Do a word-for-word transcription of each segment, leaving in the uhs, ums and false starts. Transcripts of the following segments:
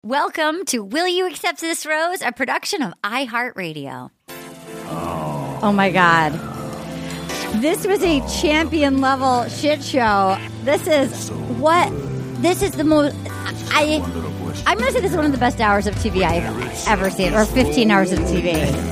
Welcome to Will You Accept This Rose, a production of iHeartRadio. Oh. Oh my God. This was a champion level shit show. This is what, this is the most, I, I'm going to say this is one of the best hours of T V I've ever seen, or fifteen hours of T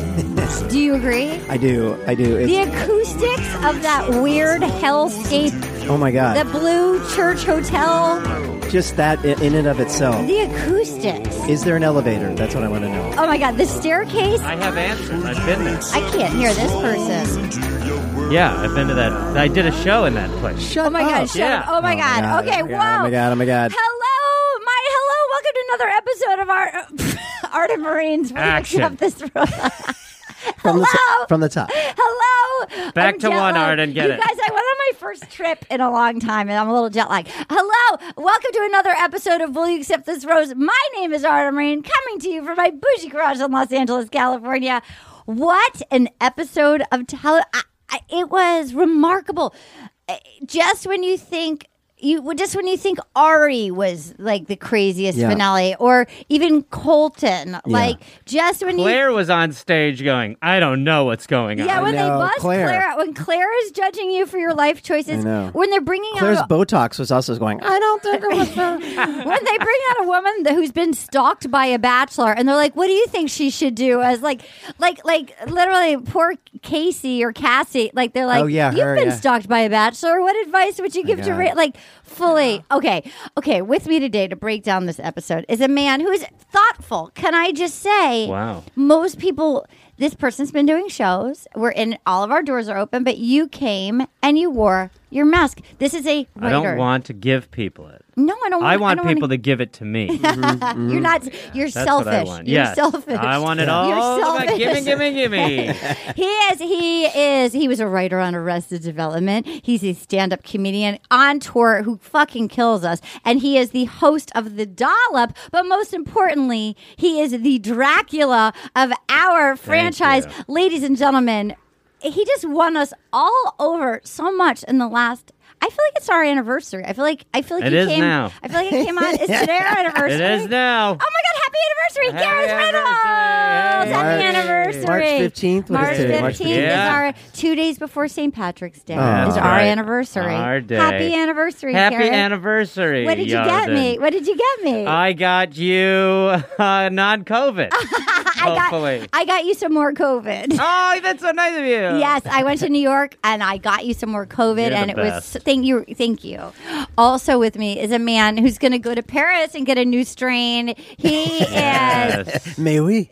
V. Do you agree? I do. I do. It's, The acoustics of that weird hellscape, oh my God. the Blue Church Hotel, Just that i- in and of itself. the acoustics. Is there an elevator? That's what I want to know. Oh my God, the staircase. I have answers. I've been there. I can't hear this person. Yeah, I've been to that. I did a show in that place. Shut Oh my up. God, shut Yeah. up. Oh my God. Okay, oh my whoa. God, oh my God. Oh my God. Hello, my hello. Welcome to another episode of our Art of Marines. Will you Action. accept this role? From the, Hello. t- from the top. Hello. Back I'm to jet one, lagged. Arden, get you it. guys, I went on my first trip in a long time, and I'm a little jet lagged. Hello. Welcome to another episode of Will You Accept This Rose? My name is Arden Marine, coming to you from my bougie garage in Los Angeles, California. What an episode of tele- I, I, it was remarkable. Uh, Just when you think you just when you think Ari was like the craziest Yeah. finale, or even Colton, like just when you Claire was on stage going, I don't know what's going on. yeah, when they know, bust Claire. Claire. when Claire is judging you for your life choices, I know. when they're bringing Claire's out Botox was also going, I don't think it was fair. when they bring out a woman that- who's been stalked by a bachelor, and they're like, "What do you think she should do?" As like, like, like, literally, poor Casey or Cassie, like they're like, Oh, yeah, "You've her, been yeah. stalked by a bachelor. What advice would you give to God. Ra-" like fully?" Okay, okay. With me today to break down this episode is a man who is thoughtful. Can I just say, Wow. most people. This person's been doing shows. We're in. All of our doors are open, but you came and you wore your mask. This is a writer. I don't want to give people it. No, I don't. Want, I want don't people wanna- to give it to me. You're not. You're That's selfish. what I want. You're Yes. selfish. I want it You're all. selfish. Gimme, gimme, gimme. He is. He is. He was a writer on Arrested Development. He's a stand-up comedian on tour who fucking kills us, and he is the host of The Dollop. But most importantly, he is the Dracula of our franchise, you. ladies and gentlemen. He just won us all over so much in the last. I feel like it's our anniversary. I feel like I feel like It he is came. now. I feel like it came on. Is today our anniversary? It is now. Oh my God! Happy anniversary, Happy Gareth Reynolds! anniversary. Happy March- anniversary. March fifteenth? What March is today? March fifteenth is Yeah. our two days before Saint Patrick's Day. Oh. is That's our right. anniversary. Our day. Happy anniversary, Happy Gareth. anniversary. What did you get Yarden. me? What did you get me? I got you uh, non-COVID. I hopefully. got. I got you some more COVID. Oh, that's so nice of you. Yes, I went to New York and I got you some more COVID, You're and the it best. was thank you, thank you. Also with me is a man who's going to go to Paris and get a new strain. He is. Yes. May we?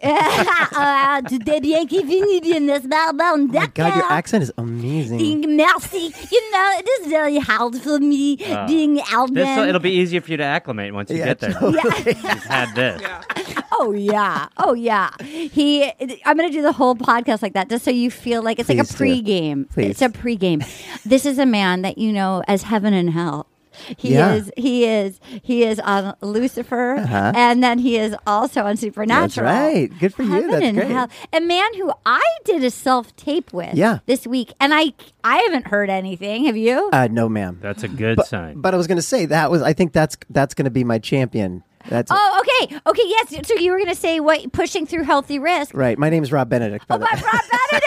uh, today, bien qui finit bien, n'est-ce pas? Bon, Oh my God, your d'accord. accent is amazing. Merci. You know, it is very hard for me Uh, being Alvin. This, it'll be easier for you to acclimate once you Yeah, get there. totally. You've had this. Oh yeah, oh yeah. He, I'm gonna do the whole podcast like that, just so you feel like it's like a Please do. pregame. Please. It's a pregame. This is a man that you know as heaven and hell. He Yeah. is. He is. He is on Lucifer, Uh-huh. and then he is also on Supernatural. That's right. Good for you. Heaven That's and great. hell. A man who I did a self tape with. Yeah. This week, and I I haven't heard anything. Have you? Uh, no, ma'am. That's a good But, sign. but I was going to say that was. I think that's that's going to be my champion. That's Oh, okay, okay, yes. So you were going to say what? Pushing through healthy risk. right. My name is Rob Benedict. by Oh, the my way. Rob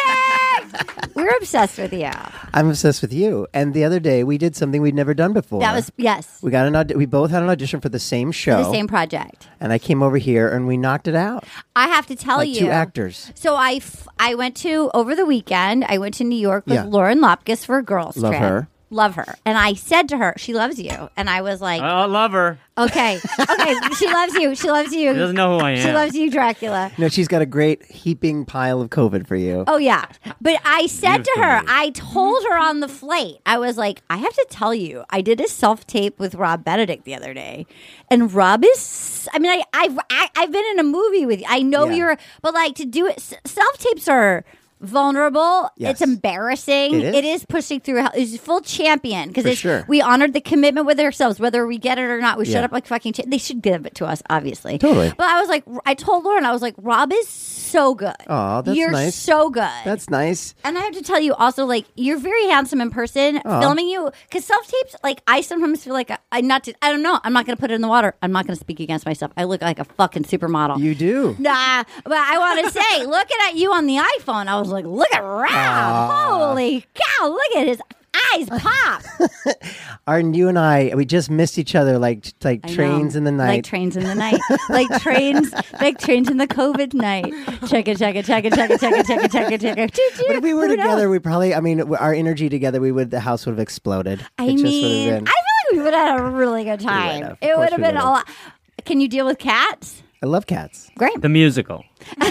Benedict. We're obsessed with you. I'm obsessed with you. And the other day we did something we'd never done before. That was yes. We got an aud- we both had an audition for the same show. The same project. And I came over here and we knocked it out. I have to tell Like you, two actors. So I, f- I went to over the weekend. I went to New York with Yeah. Lauren Lopkis for a girls' Love trip. her. Love her. And I said to her, "She loves you." And I was like, I love her. "Okay, okay, she loves you. She loves you. She doesn't know who I am. She loves you, Dracula." You know, she's got a great heaping pile of COVID for you. Oh yeah, but I said Give to to her, me. I told her on the flight, I was like, I have to tell you, I did a self tape with Rob Benedict the other day, and Rob is, I mean, I, I've I, I've been in a movie with you. I know Yeah. you're, but like to do it, self tapes are vulnerable. Yes. It's embarrassing. It is. It is pushing through. hell. It's full champion because For sure. we honored the commitment with ourselves, whether we get it or not. We shut Yeah. up like fucking. Cha- they should give it to us, obviously. Totally. But I was like, I told Lauren, I was like, Rob is so good. Aw, that's You're nice. so good. That's nice. And I have to tell you also, like, you're very handsome in person. Aw. Filming you, because self tapes, like, I sometimes feel like I, I not to, I don't know. I'm not going to put it in the water. I'm not going to speak against myself. I look like a fucking supermodel. You do. Nah, but I want to say, looking at you on the iPhone, I was like, look at Ralph. Holy cow, look at his eyes pop. Arden, you and I, we just missed each other like like I trains know. in the night. Like trains in the night. like trains, like trains in the COVID night. Check it, check it, check it, check it, check it, check it, check it, check it. Choo, choo. But if we were Who together, knows? we probably, I mean, our energy together, we would, the house would have exploded. I It just would mean, have I been. feel like we would have had a really good time. have. Of It course would have we been would a have. lot. Can you deal with cats? I love cats. Great. The musical.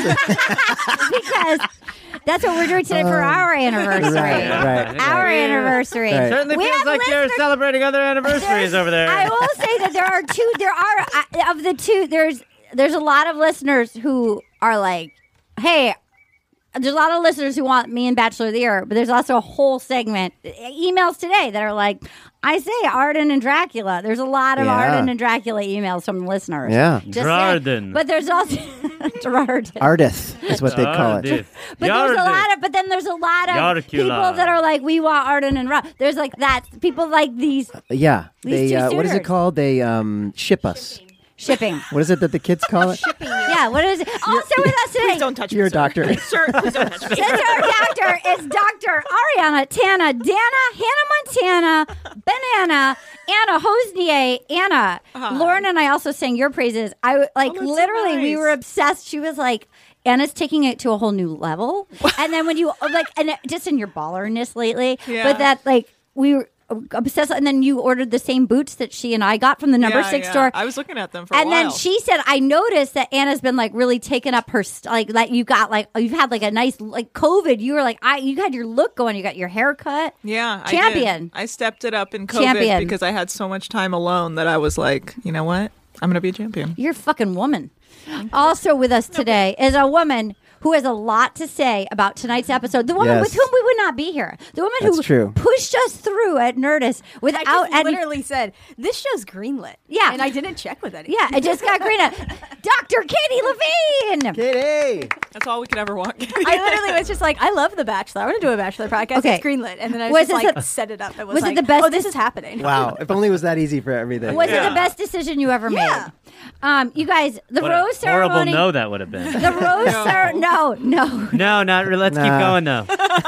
Because that's what we're doing today for our anniversary. Right, right. Our Right. anniversary. Right. Certainly We feels have like you're listeners- celebrating other anniversaries There's- over there. I will say that there are two. There are uh, of the two. There's there's a lot of listeners who are like, hey. There's a lot of listeners who want me and Bachelor of the Year, but there's also a whole segment emails today that are like, I say Arden and Dracula. There's a lot of Yeah. Arden and Dracula emails from listeners. Yeah. Just saying. Gerardin. But there's also Gerardin. Ardith is what they call it. Ardith. But there's a Yardith. lot of, but then there's a lot of Yarkula. people that are like, we want Arden and Rob. There's like that. People like these Yeah. These They, two uh, what is it suitors. called? They um, ship us. shipping. What is it that the kids call it? Yeah. What is it? Also with us today. Don't touch You're me, a doctor. sir. Sir, please don't touch me. Since our doctor is Doctor Ariana, Tana, Dana, Hannah Montana, Banana, Anna Hosnier, Anna. Lauren and I also sang your praises. I w- like Oh, that's so literally we nice. were obsessed. She was like, Anna's taking it to a whole new level. And then when you like, and it- just in your ballerness lately, Yeah. but that like we were obsessed. And then you ordered the same boots that she and I got from the number Yeah, six yeah. store. I was looking at them for And a while. then she said, "I noticed that Anna's been like really taking up her st- like that. You got like you've had like a nice like COVID. You were like I you had your look going. You got your hair cut. yeah, I Champion. did. I stepped it up in COVID Champion. because I had so much time alone that I was like, you know what? I'm going to be a champion. You're a fucking woman." Also with us today is a woman who has a lot to say about tonight's episode. The woman Yes. with whom we would not be here. The woman That's who true. pushed us through at Nerdist I without just any. literally said, this show's greenlit. Yeah. And I didn't check with anyone. Yeah, it just got green. Doctor Katie Levine. Katie! That's all we could ever want. I literally was just like, I love The Bachelor. I want to do a Bachelor podcast. Okay. It's greenlit. And then I Was was, it just like, the- set it up. It was, was it like, the best oh, this dis- is happening. Wow. If only it was that easy for everything. Was it Yeah. the best decision you ever Yeah. made? Um, you guys, the What rose a horrible ceremony. no that would have been. The rose cer- no, no. No, not really. Let's keep Nah. going though.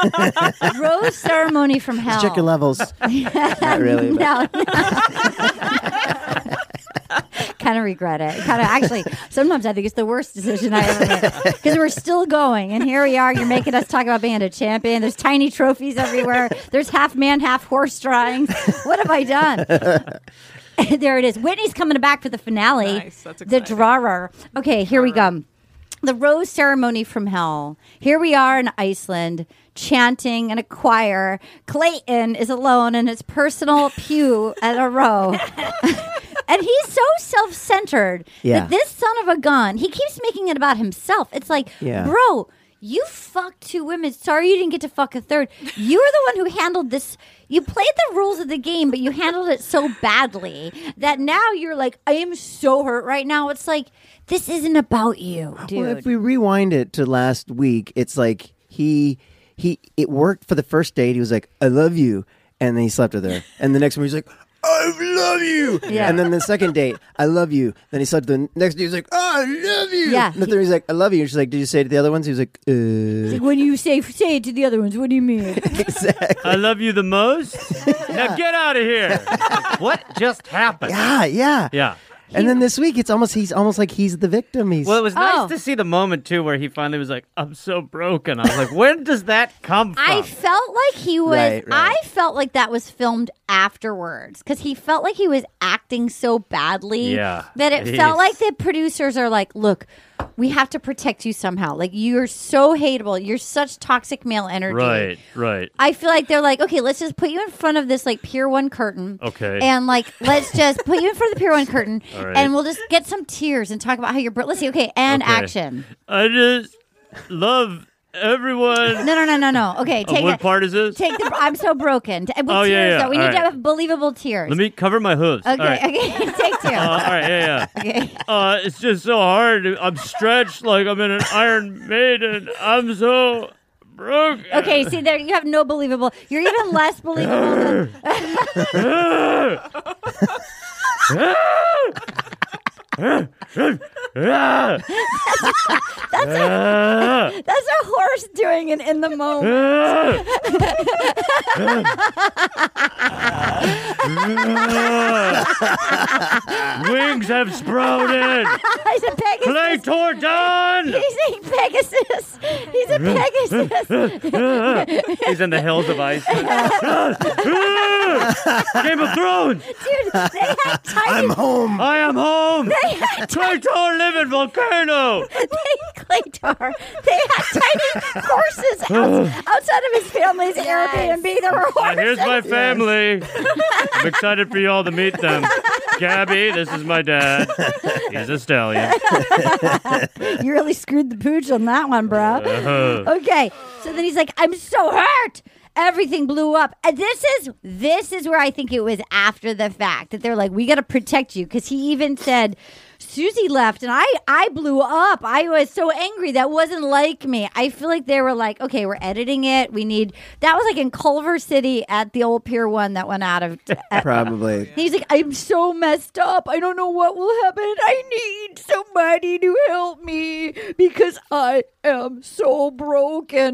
Rose ceremony from hell. Check your levels. Not really. But No. Kind of regret it. Kind of actually. Sometimes I think it's the worst decision I ever made because we're still going, and here we are. You're making us talk about being a champion. There's tiny trophies everywhere. There's half man, half horse drawings. What have I done? There it is. Whitney's coming back for the finale. Nice. That's the exciting. drawer. Okay, here we go. The rose ceremony from hell. Here we are in Iceland, chanting in a choir. Clayton is alone in his personal pew at a row. And he's so self-centered Yeah. that this son of a gun, he keeps making it about himself. It's like, Yeah. bro, you fucked two women. Sorry you didn't get to fuck a third. You were the one who handled this. You played the rules of the game, but you handled it so badly that now you're like, I am so hurt right now. It's like, this isn't about you, dude. Well, if we rewind it to last week, it's like he he it worked for the first date. He was like, "I love you," and then he slept with her. And the next one, he's like, "I love you." Yeah. And then the second date, "I love you." Then he slept with the next day. He was like, "Oh, I love you." Yeah. And the third, he's like, "I love you." And she's like, "Did you say it to the other ones?" He was like, "Uh." Like, when you say say it to the other ones, what do you mean? Exactly. I love you the most. Now get out of here. What just happened? Yeah, yeah, Yeah. And then this week, it's almost he's almost like he's the victim. He's Well, it was Oh. nice to see the moment too where he finally was like, "I'm so broken." I was like, "When does that come from?" I felt like he was. Right, right. I felt like that was filmed afterwards because he felt like he was acting so badly. Yeah. that it He's- felt like the producers are like, "Look, we have to protect you somehow. Like you're so hateable. You're such toxic male energy." Right, right. I feel like they're like, okay, let's just put you in front of this like Pier One curtain. Okay. And like, let's just put you in front of the Pier One curtain, All right. and we'll just get some tears and talk about how you're. Bro- let's see. Okay, and Okay. action. I just love everyone. No, no, no, no, no. Okay, Oh, take what it. part is this? Take the. I'm so broken. T- With Oh, tears, yeah, yeah. though. We All need to right. have believable tears. Let me cover my hooves. Okay, All right. okay. Take two. Uh, all right, yeah, yeah. Okay. Uh, it's just so hard. I'm stretched like I'm in an Iron Maiden. I'm so broken. Okay, see there, you have no believable. You're even less believable. Than, that's a that's a horse doing it in the moment. Wings have sprouted. He's a Pegasus. Claytor done. He's a Pegasus. He's a Pegasus. He's in the hills of ice. Game of Thrones. Dude, they had tiny. I'm home. I am home. They had Claytor live in volcano. They, Claytor, they had tiny horses out, outside of his family's Airbnb. There were Uh, horses. here's my family. I'm excited for you all to meet them. Gabby, this is my dad. He's a stallion. You really screwed the pooch on that one, bro. Uh-huh. Okay, so then he's like, I'm so hurt. Everything blew up. And this is this is where I think it was after the fact that they're like, we got to protect you, because he even said, Susie left and I I blew up. I was so angry. That wasn't like me. I feel like they were like, okay, we're editing it. We need that was like in Culver City at the old Pier One that went out of. At, Probably. He's like, I'm so messed up. I don't know what will happen. I need somebody to help me because I am so broken.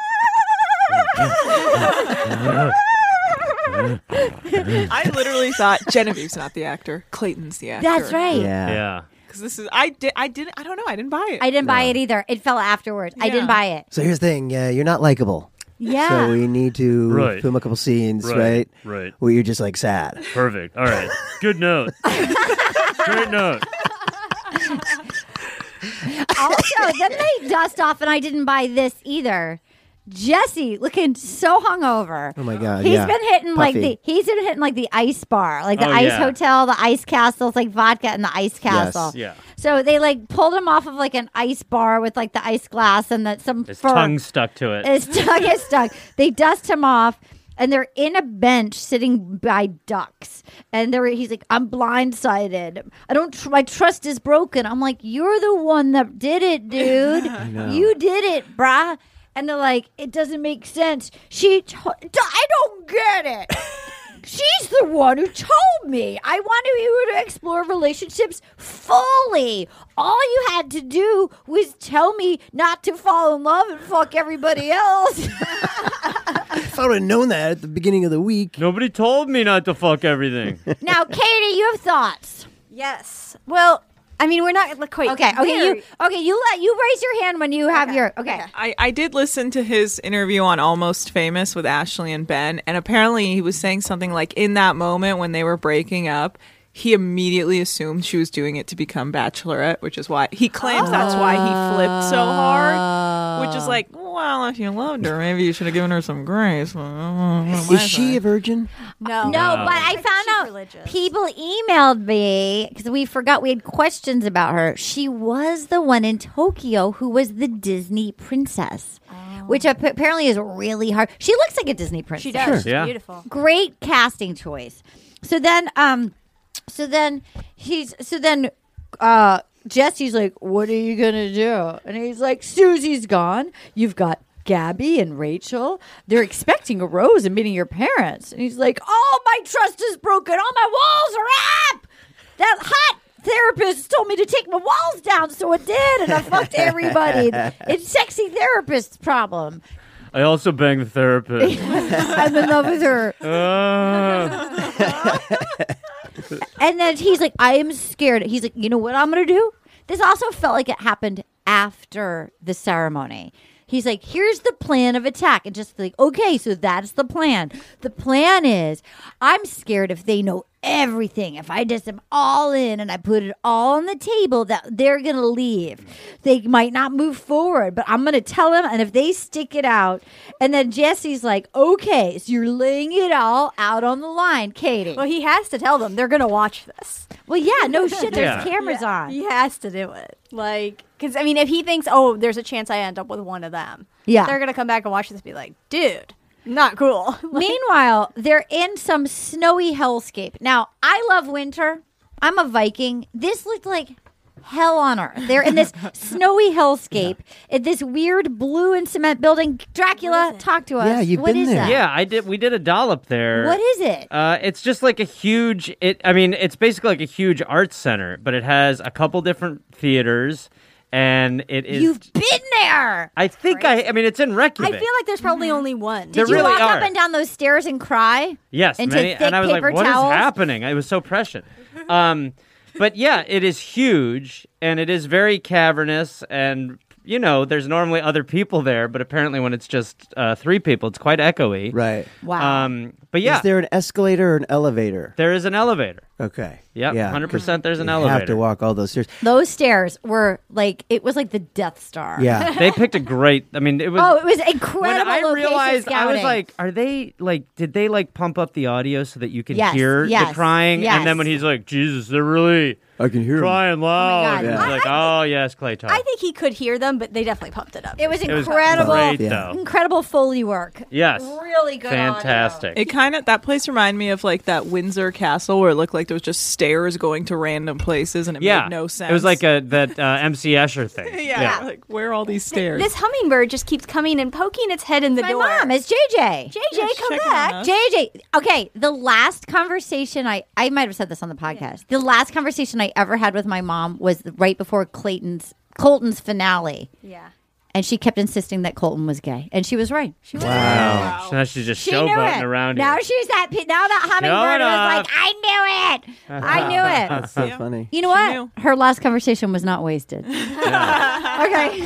I literally thought Genevieve's not the actor. Clayton's the actor. That's right. Yeah. Yeah. Because this is I did I didn't I don't know I didn't buy it. I didn't buy it either. It fell afterwards. I didn't Yeah. buy it. So here's the thing. Yeah, you're not likable. Yeah. So we need to Right. film a couple scenes, Right, right? right. Where you're just like sad. Perfect. All right. Good note. Great note. Also, then they dust off, and I didn't buy this either. Jesse looking so hungover. Oh my God, He's yeah. been hitting like Puffy. the he's been hitting like the ice bar, like the Oh, ice yeah. hotel, the ice castle. It's like vodka and the ice castle. Yeah. So they like pulled him off of like an ice bar with like the ice glass and that some His fur. tongue stuck to it. His tongue is stuck. They dust him off. And they're in a bench sitting by ducks. And they're, he's like, I'm blindsided. I don't, tr- my trust is broken. I'm like, you're the one that did it, dude. You did it, brah. And they're like, it doesn't make sense. She, t- I don't get it. She's the one who told me. I wanted you to explore relationships fully. All you had to do was tell me not to fall in love and fuck everybody else. If I would have known that at the beginning of the week. Nobody told me not to fuck everything. Now, Katie, you have thoughts. Yes. Well, I mean, we're not like, quite. Okay, okay, there. you okay, you let you raise your hand when you have Okay, your okay. okay. I, I did listen to his interview on Almost Famous with Ashley and Ben, and apparently he was saying something like in that moment when they were breaking up, he immediately assumed she was doing it to become Bachelorette, which is why he claims that's why he flipped so hard. Which is like, well, if you loved her, maybe you should have given her some grace. Is she a virgin? No. No, No. but I think found she's out religious. people emailed me because we forgot we had questions about her. She was the one in Tokyo who was the Disney princess, which ap- apparently is really hard. She looks like a Disney princess. She does. She's Yeah. beautiful. Great casting choice. So then, um, so then he's so then, uh, Jesse's like, "What are you gonna do?" And he's like, "Susie's gone. You've got Gabby and Rachel. They're expecting a rose and meeting your parents." And he's like, "Oh, my trust is broken. All my walls are up. That hot therapist told me to take my walls down, so it did, and I fucked everybody. It's sexy therapist's problem. I also banged the therapist. I'm in love with her." Uh, And then he's like, I am scared. He's like, you know what I'm going to do? This also felt like it happened after the ceremony. He's like, here's the plan of attack. And just like, okay, so that's the plan. The plan is I'm scared if they know everything, if I just am all in and I put it all on the table, that they're going to leave. They might not move forward, but I'm going to tell them. And if they stick it out, and then Jesse's like, okay, so you're laying it all out on the line, Katie. Well, he has to tell them they're going to watch this. Well, yeah, no shit. There's Yeah. cameras on. He has to do it. Like, because I mean, if he thinks, oh, there's a chance I end up with one of them, Yeah. they're gonna come back and watch this and be like, dude, not cool. Meanwhile, they're in some snowy hellscape. Now, I love winter. I'm a Viking. This looked like hell on earth. They're in this snowy hellscape in this weird blue and cement building. Dracula, talk to us. Yeah, you've What been is there. that? Yeah, I did. We did a dollop there. What is it? Uh, it's just like a huge. It. I mean, it's basically like a huge arts center, but it has a couple different theaters, and it is. You've been there. I think I. I mean, it's in I Reykjavik. feel like there's probably only one. There Did you really walk are. up and down those stairs and cry? Yes, into many, thick and I was paper like, "What is towels? happening?" It was so prescient. Um, but yeah, it is huge, and it is very cavernous, and you know, there's normally other people there, but apparently when it's just uh, three people, it's quite echoey. Right. Wow. Um, but yeah, Is there an escalator or an elevator? there is an elevator. Okay. Yep, Yeah. one hundred percent there's an You elevator. have to walk all those stairs. Those stairs were like, it was like the Death Star. Yeah. They picked a great. I mean, it was. Oh, it was when incredible. I location realized, I was scouting. like, "Are they like? Did they like pump up the audio so that you can Yes, hear yes, the crying?" yes. And then when he's like, "Jesus, they're really I can hear 'em. crying loud," God. and Yeah. it's like, "Oh yes, Clay Todd." I think he could hear them, but they definitely pumped it up. it was It was incredible. great, Yeah. though. Incredible Foley work. Yes, Really good. fantastic. It kind of that place reminded me of like that Windsor Castle where it looked like there was just stairs going to random places and it yeah, made no sense. It was like a that uh, M C Escher thing. yeah, like where are all these stairs? This hummingbird just keeps coming and poking its head in the My door. mom is J J. J J, Yeah, come checking back. on us. J J. Okay, the last conversation I I might have said this on the podcast. The last conversation I ever had with my mom was right before Clayton's Colton's finale, Yeah. and she kept insisting that Colton was gay, and she was right. She was Wow. So now she's just She knew showboating it. around now here. she's that. pe- Now that hummingbird Showing was off. like, I knew it. I knew it. That's so Yeah. funny. You know She what? knew. Her last conversation was not wasted. okay.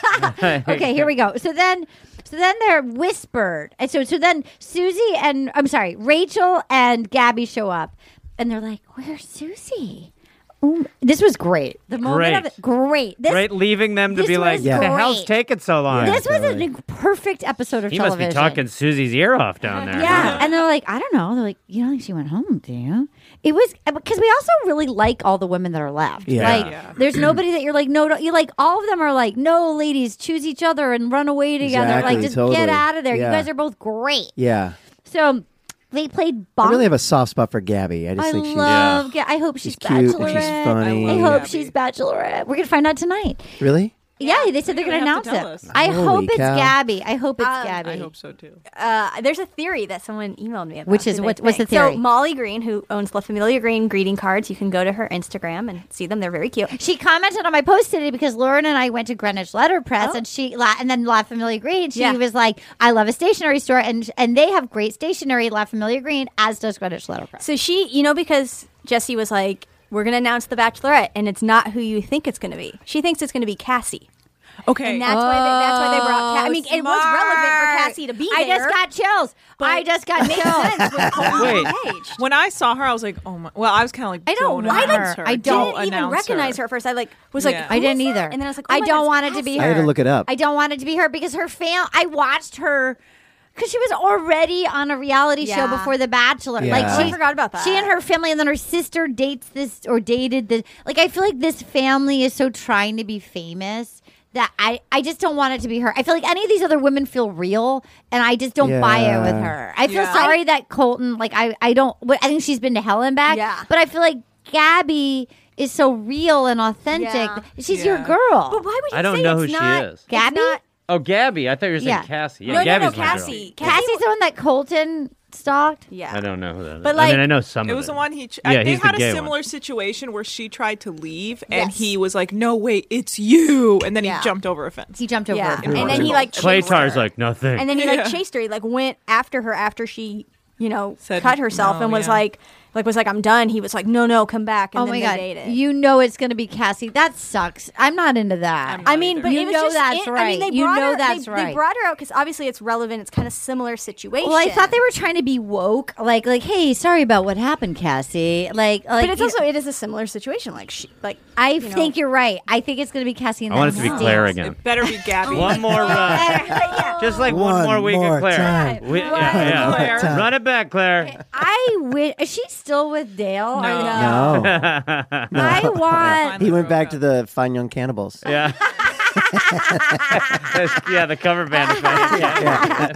okay, here we go. So then so then they're whispered. And so so then Susie and I'm sorry, Rachel and Gabby show up and they're like, "Where's Susie?" Ooh, this was great. The moment Great. of it, great. This Right, leaving them to this be like, was "The hell's great. taking so long?" Yeah. this was totally. a perfect episode of He must television. be talking Susie's ear off down there. Yeah, and they're like, I don't know. They're like, you don't think she went home, do you? It was because we also really like all the women that are left. Yeah. Like, Yeah. there's nobody that you're like, no, don't, you like all of them are like, no, ladies, choose each other and run away together. Exactly, like, just totally. get out of there. Yeah. You guys are both great. Yeah. So they played. I Bonk. really have a soft spot for Gabby. I just I think she's love. Ga- I hope she's, she's cute and bachelorette. she's funny. I I hope love she's Gabby. bachelorette. We're gonna find out tonight. really. Yeah, they said they're You're gonna gonna have announce to it. tell I Holy hope it's cow. Gabby. I hope it's Uh, Gabby. I hope so too. Uh, there's a theory that someone emailed me about. Which is who they what- what's the think. theory? So Molly Green, who owns La Familia Green greeting cards, you can go to her Instagram and see them. They're very cute. She commented on my post today because Lauren and I went to Greenwich Letterpress, Oh. and she La, and then La Familia Green. She Yeah. was like, "I love a stationery store, and and they have great stationery, La Familia Green, as does Greenwich Letterpress." So she, you know, because Jesse was like, "We're going to announce the Bachelorette, and it's not who you think it's going to be." She thinks it's going to be Cassie, Okay. and that's why they, that's why they brought. Ca- I mean, it was relevant for Cassie to be I there. just got chills. I just got makes chills. sense with Colton Wait. engaged. when I saw her, I was like, "Oh my!" Well, I was kind of like, I don't "Don't want announce her. her. I I don't didn't even announce recognize her. at first. I like was like, Yeah. "Who I didn't is either. that?" And then I was like, oh I my don't God, want it's it to be Cassie. her. I had to look it up. I don't want it to be her because her fam. I watched her because she was already on a reality show Yeah. before The Bachelor. Yeah. Like Oh, she I forgot about that. She and her family, and then her sister dates this or dated the. Like I feel like this family is so trying to be famous. That I, I just don't want it to be her. I feel like any of these other women feel real, and I just don't buy it with Yeah. her. I feel Yeah. sorry that Colton, like I, I don't. I think she's been to hell and back. Yeah. But I feel like Gabby is so real and authentic. Yeah. She's your Yeah. girl. But why would you I don't say know it's who not, she is. Gabby? It's not, Oh, Gabby. I thought you were saying Yeah. Cassie. Yeah, no, no, no, Gabby's my girl. Cassie. Cassie's the one that Colton stalked. Yeah. I don't know who that is. But, I like, mean, I know some It of was it. the one he. Ch- Yeah, I, they he's the had a gay similar one. situation where she tried to leave, and Yes. he was like, "No, wait, it's you," and then Yeah. he jumped over a fence. He jumped over. Yeah. her. And then he like Clay chased Tar's her. like, nothing. And then he like Yeah. chased her. He like went after her after she, you know, Said cut herself no, and was yeah. like, like was like, I'm done. He was like, no, no, come back. And Oh then my they god! dated. You know it's going to be Cassie. That sucks. I'm not into that. I'm not I mean, either. but You it was know just, that's it- I right. mean, they You brought know her, that's they, right. They brought her out because obviously it's relevant. It's kind of similar situation. Well, I thought they were trying to be woke, like, like, hey, sorry about what happened, Cassie. Like, like but it's you also know, it is a similar situation. Like she, like I you know. think you're right. I think it's going to be Cassie. And I want it that to be stinks. Claire again. It better be Gabby. One more run. Just like one, One more week more of Claire. time. We- yeah, yeah. Claire. Run it back, Claire. I wish she's still with Dale? No. Are they- No. I want. He went back to the Fine Young Cannibals. Yeah. Yeah, the cover band. Is funny. Yeah.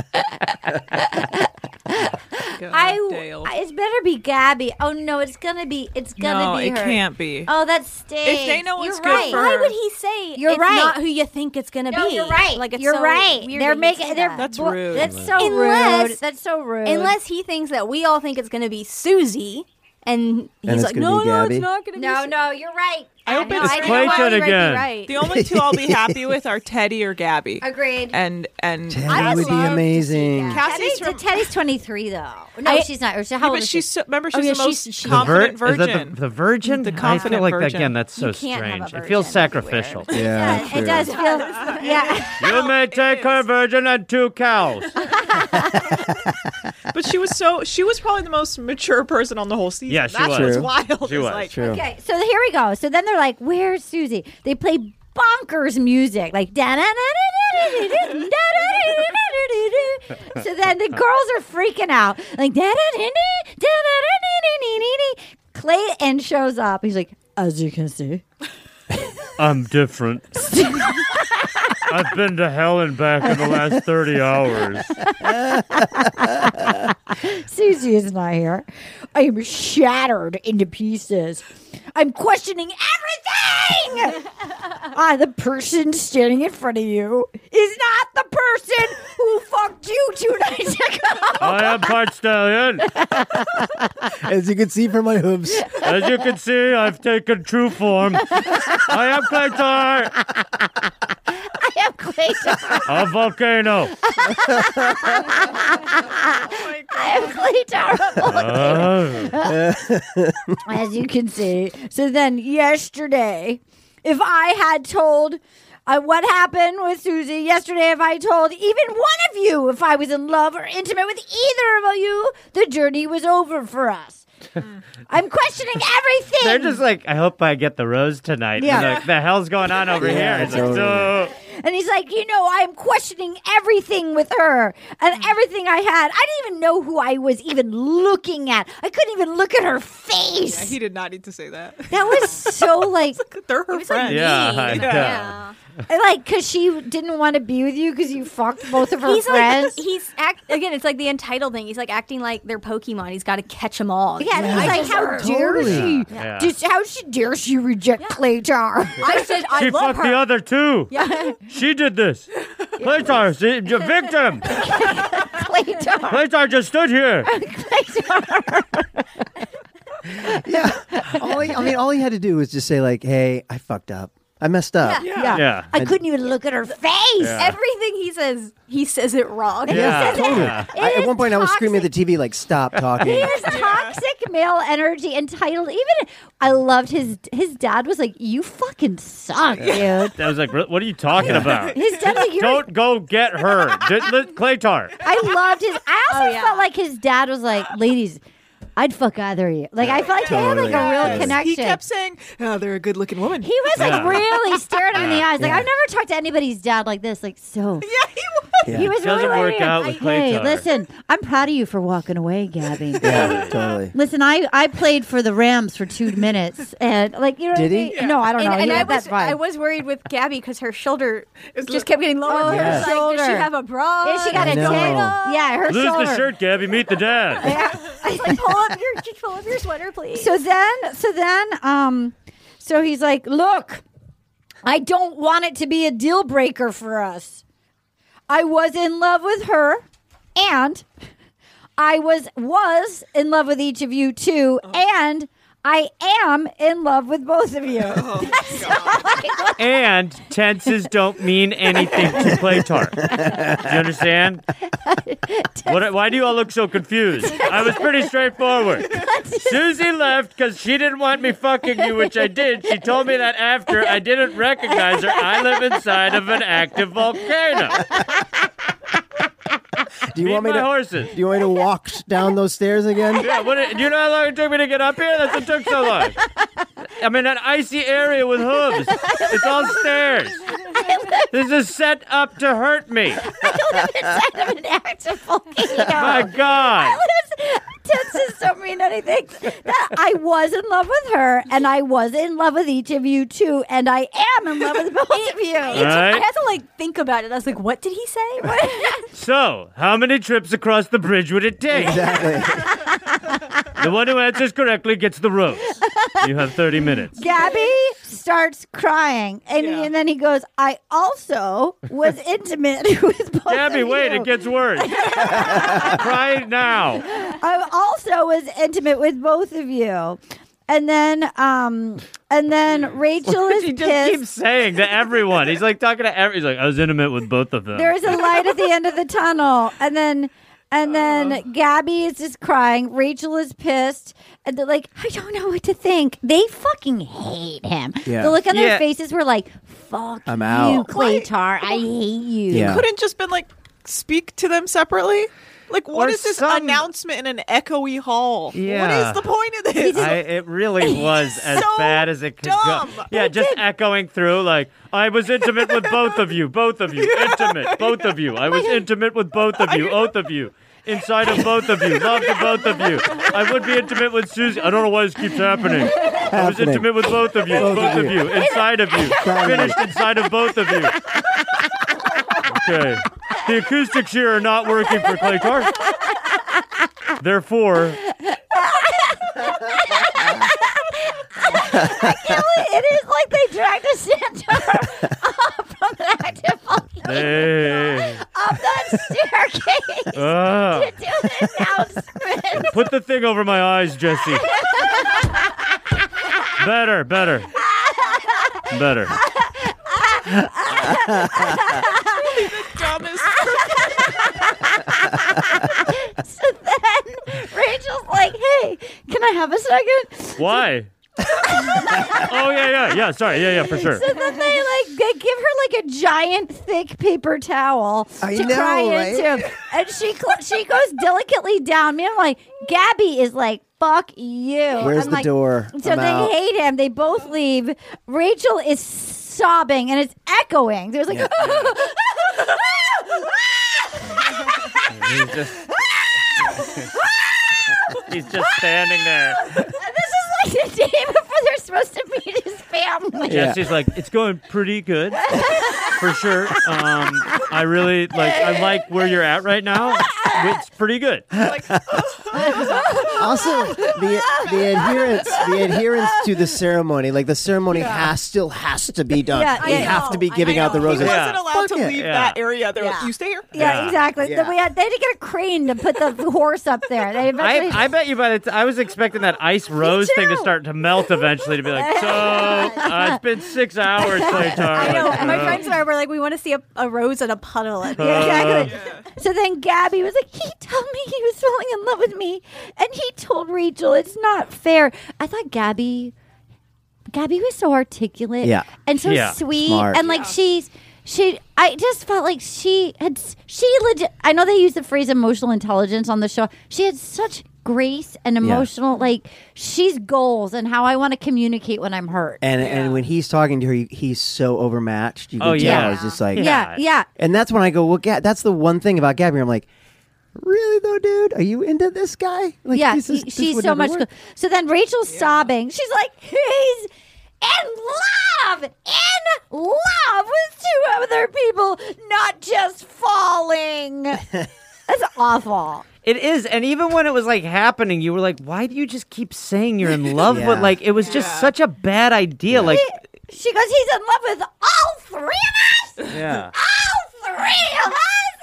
God, I, Dale. I- It better be Gabby. Oh no, it's gonna be. It's gonna no, be it her. can't be. Oh, that stinks. If they know You're what's good right. for Why her- would he say You're it's right. not who you think it's gonna No, be? you're right. Like it's you're so right. weird They're that he'd making. say They're that. That's bo- rude. That's so Unless- rude. That's so rude. Unless he thinks that we all think it's gonna be Susie, and he's it's like, gonna no, be no, Gabby? it's not gonna be. no, Su-" no, you're right. I hope know, it's I I know. know why Clayton you might be again. right. The only two I'll be happy with are Teddy or Gabby. Agreed. And and Teddy I would be love to see amazing. that. Cassie's Teddy's, from- Teddy's twenty-three though. No, I- she's not. Or How Yeah, old but is she's she? so, remember Oh, she's yeah, the most she's- she's- The confident vir- is that virgin. the, the virgin? The I feel confident like that, virgin. again, that's so You can't have a strange. It feels virgin. sacrificial. Yeah, It true. does feel. Yeah. You may take her virgin and two cows. But she was so she was probably the most mature person on the whole season. Yeah, she That's was. what's True. wild. She is was. like, True. Okay, so here we go. So then they're like, "Where's Susie?" They play bonkers music, like da da da da da da da. So then the girls are freaking out, like da da da da da da da. Clayton shows up. He's like, "As you can see, I'm different. I've been to hell and back in the last thirty hours. Susie is not here. I am shattered into pieces. I'm questioning everything. Ah, the person standing in front of you is not the person who fucked you two nights ago. I am part stallion. As you can see from my hooves. As you can see, I've taken true form. I am Claytar, I am Clayton. a volcano. I am Clayton. Uh, As you can see. So then yesterday, if I had told uh, what happened with Susie yesterday, if I told even one of you if I was in love or intimate with either of you, the journey was over for us. I'm questioning everything. they're just like, I hope I get the rose tonight. Yeah. Yeah. Like, the hell's going on over Yeah, here? It's like, totally. so, And he's like, you know, I'm questioning everything with her and everything I had. I didn't even know who I was even looking at. I couldn't even look at her face. Yeah, he did not need to say that. That was so like, They're her friends. yeah, I Mean. know. Yeah. like, because she didn't want to be with you because you fucked both of her He's friends. like he's act again. It's like the entitled thing. He's like acting like they're Pokemon. He's got to catch them all. yeah, and he's I like, just- how dare Totally. she? Yeah. Just, how she dare she reject Claytar? I said I She love fucked the her. other two. Yeah. She did this. Claytar, see, the victim. Claytar. Claytar just stood here. Yeah. All he, I mean, all he had to do was just say, like, hey, I fucked up. I messed up. Yeah. Yeah. I couldn't even look at her face. Yeah. Everything he says, he says it wrong. Yeah. Totally. Yeah. I, It at is one point, I was screaming at the toxic. T V, like, stop talking. He has toxic male energy, entitled. Even I loved his his dad was like, "You fucking suck, dude." I was like, what are you talking about? His dad was like, "You're." Don't go get her. Did, let- Claytar. I loved his. I also Oh, yeah. felt like his dad was like, "Ladies, I'd fuck either of you." Like I felt like they had like a real Totally. connection. He kept saying, "Oh, they're a good-looking woman." He was like Yeah. really staring him in the Yeah. eyes. Like Yeah. I've never talked to anybody's dad like this. Like so. yeah, he was. Yeah. He was Doesn't really work like, out with Hey, Claytar. listen, I'm proud of you for walking away, Gabby. Yeah, totally. Listen, I, I played for the Rams for two minutes, and like you know, Did what I he? mean? No, I don't know. And, He and I had that was vibe. I was worried with Gabby because her shoulder just look- kept getting lower. Oh, and her I was like, does she shoulder. have a bra? Yeah, she got I a know. tit. Yeah, her Lose shoulder. the shirt, Gabby. Meet the dad. I was like, pull up your just pull up your sweater, please. So then, so then, um, so he's like, "Look, I don't want it to be a deal breaker for us. I was in love with her, and I was was in love with each of you too, and I am in love with both of you." That's all I- And tenses don't mean anything to Claytar. Do you understand? What, why do you all look so confused? I was pretty straightforward. Susie left because she didn't want me fucking you, which I did. She told me that after I didn't recognize her. I live inside of an active volcano. Do you Meet want me my to? horses. Do you want me to walk down those stairs again? Yeah, what, do you know how long it took me to get up here? That's what took so long. I'm in an icy area with hooves. It's all stairs. This is set up to hurt me. I live inside of an active volcano. My God. I live- intense does so mean anything. That I was in love with her, and I was in love with each of you too, and I am in love with both of you. Right? I had to like think about it. I was like, what did he say? So, how many trips across the bridge would it take? Exactly. The one who answers correctly gets the rose. You have thirty minutes. Gabby starts crying, and, he, Yeah. and then he goes, I also was intimate with both Gabby, of wait, you. it gets worse. Cry now. I also was intimate with both of you. And then, um, and then Rachel is He just pissed. keeps saying to everyone. He's like talking to every. He's like, I was intimate with both of them. There's a light at the end of the tunnel, and then, and then Gabby is just crying. Rachel is pissed, and they're like, I don't know what to think. They fucking hate him. Yeah. The look on Yeah. their faces were like, "Fuck I'm you, out." Claytar. I hate you." Yeah. Couldn't just been like speak to them separately. Like, what Or is this some- announcement in an echoey hall? Yeah. What is the point of this? I, it really was as So bad as it could dumb. go. Yeah, just echoing through like, I was intimate with both of you, both of you, intimate, both of you. I was intimate with both of you, both of you. Inside of both of you, loved both of you. I would be intimate with Susie. I don't know why this keeps happening. I was Happening. intimate with both of you, Both both, of of you. you, inside of you, Inside of finished inside of both of you. Okay. The acoustics here are not working for Claytar. Therefore, It is like they dragged a Santa up from an active volcano hey, up that staircase ah, to do the announcement. put the thing over my eyes, Jesse. Better, better, better. Dumbest. So then Rachel's like, hey, can I have a second? Why? Oh yeah, yeah, yeah. Sorry, yeah, yeah, for sure. So then they like they give her like a giant thick paper towel I to know, cry right? into, and she cl- she goes delicately down. Me, I'm like, Gabby is like, fuck you. Where's I'm the like, door? So I'm they out. hate him. They both leave. Rachel is sobbing and it's echoing. There's like, Yeah. He's just, he's just standing there. and this is like the day before they're supposed to meet his family. Yeah. Jesse's like, it's going pretty good, for sure. Um, I really like, I like where you're at right now. It's pretty good. Also, the the adherence the adherence to the ceremony, like the ceremony has still has to be done. Yeah, we I have know. to be I giving out the know. roses. He Yeah. wasn't allowed Fuck to it. leave Yeah. that area. They're Yeah. like, you stay here. Yeah, Yeah. exactly. Yeah. We had, they had to get a crane to put the horse up there. They eventually, I, I bet you by the t- I was expecting that ice rose thing to too. start to melt eventually to be like, so uh, it's been six hours, Claytar. I know. Like, My uh, friends and I were like, we want to see a, a rose in a puddle. At Yeah, Uh, exactly. So then Gabby was like, he told me he was falling in love with me, and he told Rachel it's not fair. I thought Gabby, Gabby was so articulate, Yeah. and so Yeah. sweet, Smart. and like she's she. I just felt like she had she legit. I know they use the phrase emotional intelligence on the show. She had such grace and emotional, like she's goals and how I want to communicate when I'm hurt. And and when he's talking to her, he- he's so overmatched. You can Oh, tell. yeah. It's just like, Yeah. yeah, yeah. and that's when I go, well, Ga- that's the one thing about Gabby. I'm like, really though, dude? Are you into this guy? Like, Yeah, this is- he- this she's would so never much. work. Good. So then Rachel's sobbing. She's like, he's in love, in love with two other people, not just falling. That's awful. It is, and even when it was like happening, you were like, "Why do you just keep saying you're in love?" Yeah. But like, it was just Yeah. such a bad idea. Like, She goes, he's in love with all three of us. yeah, All three of us.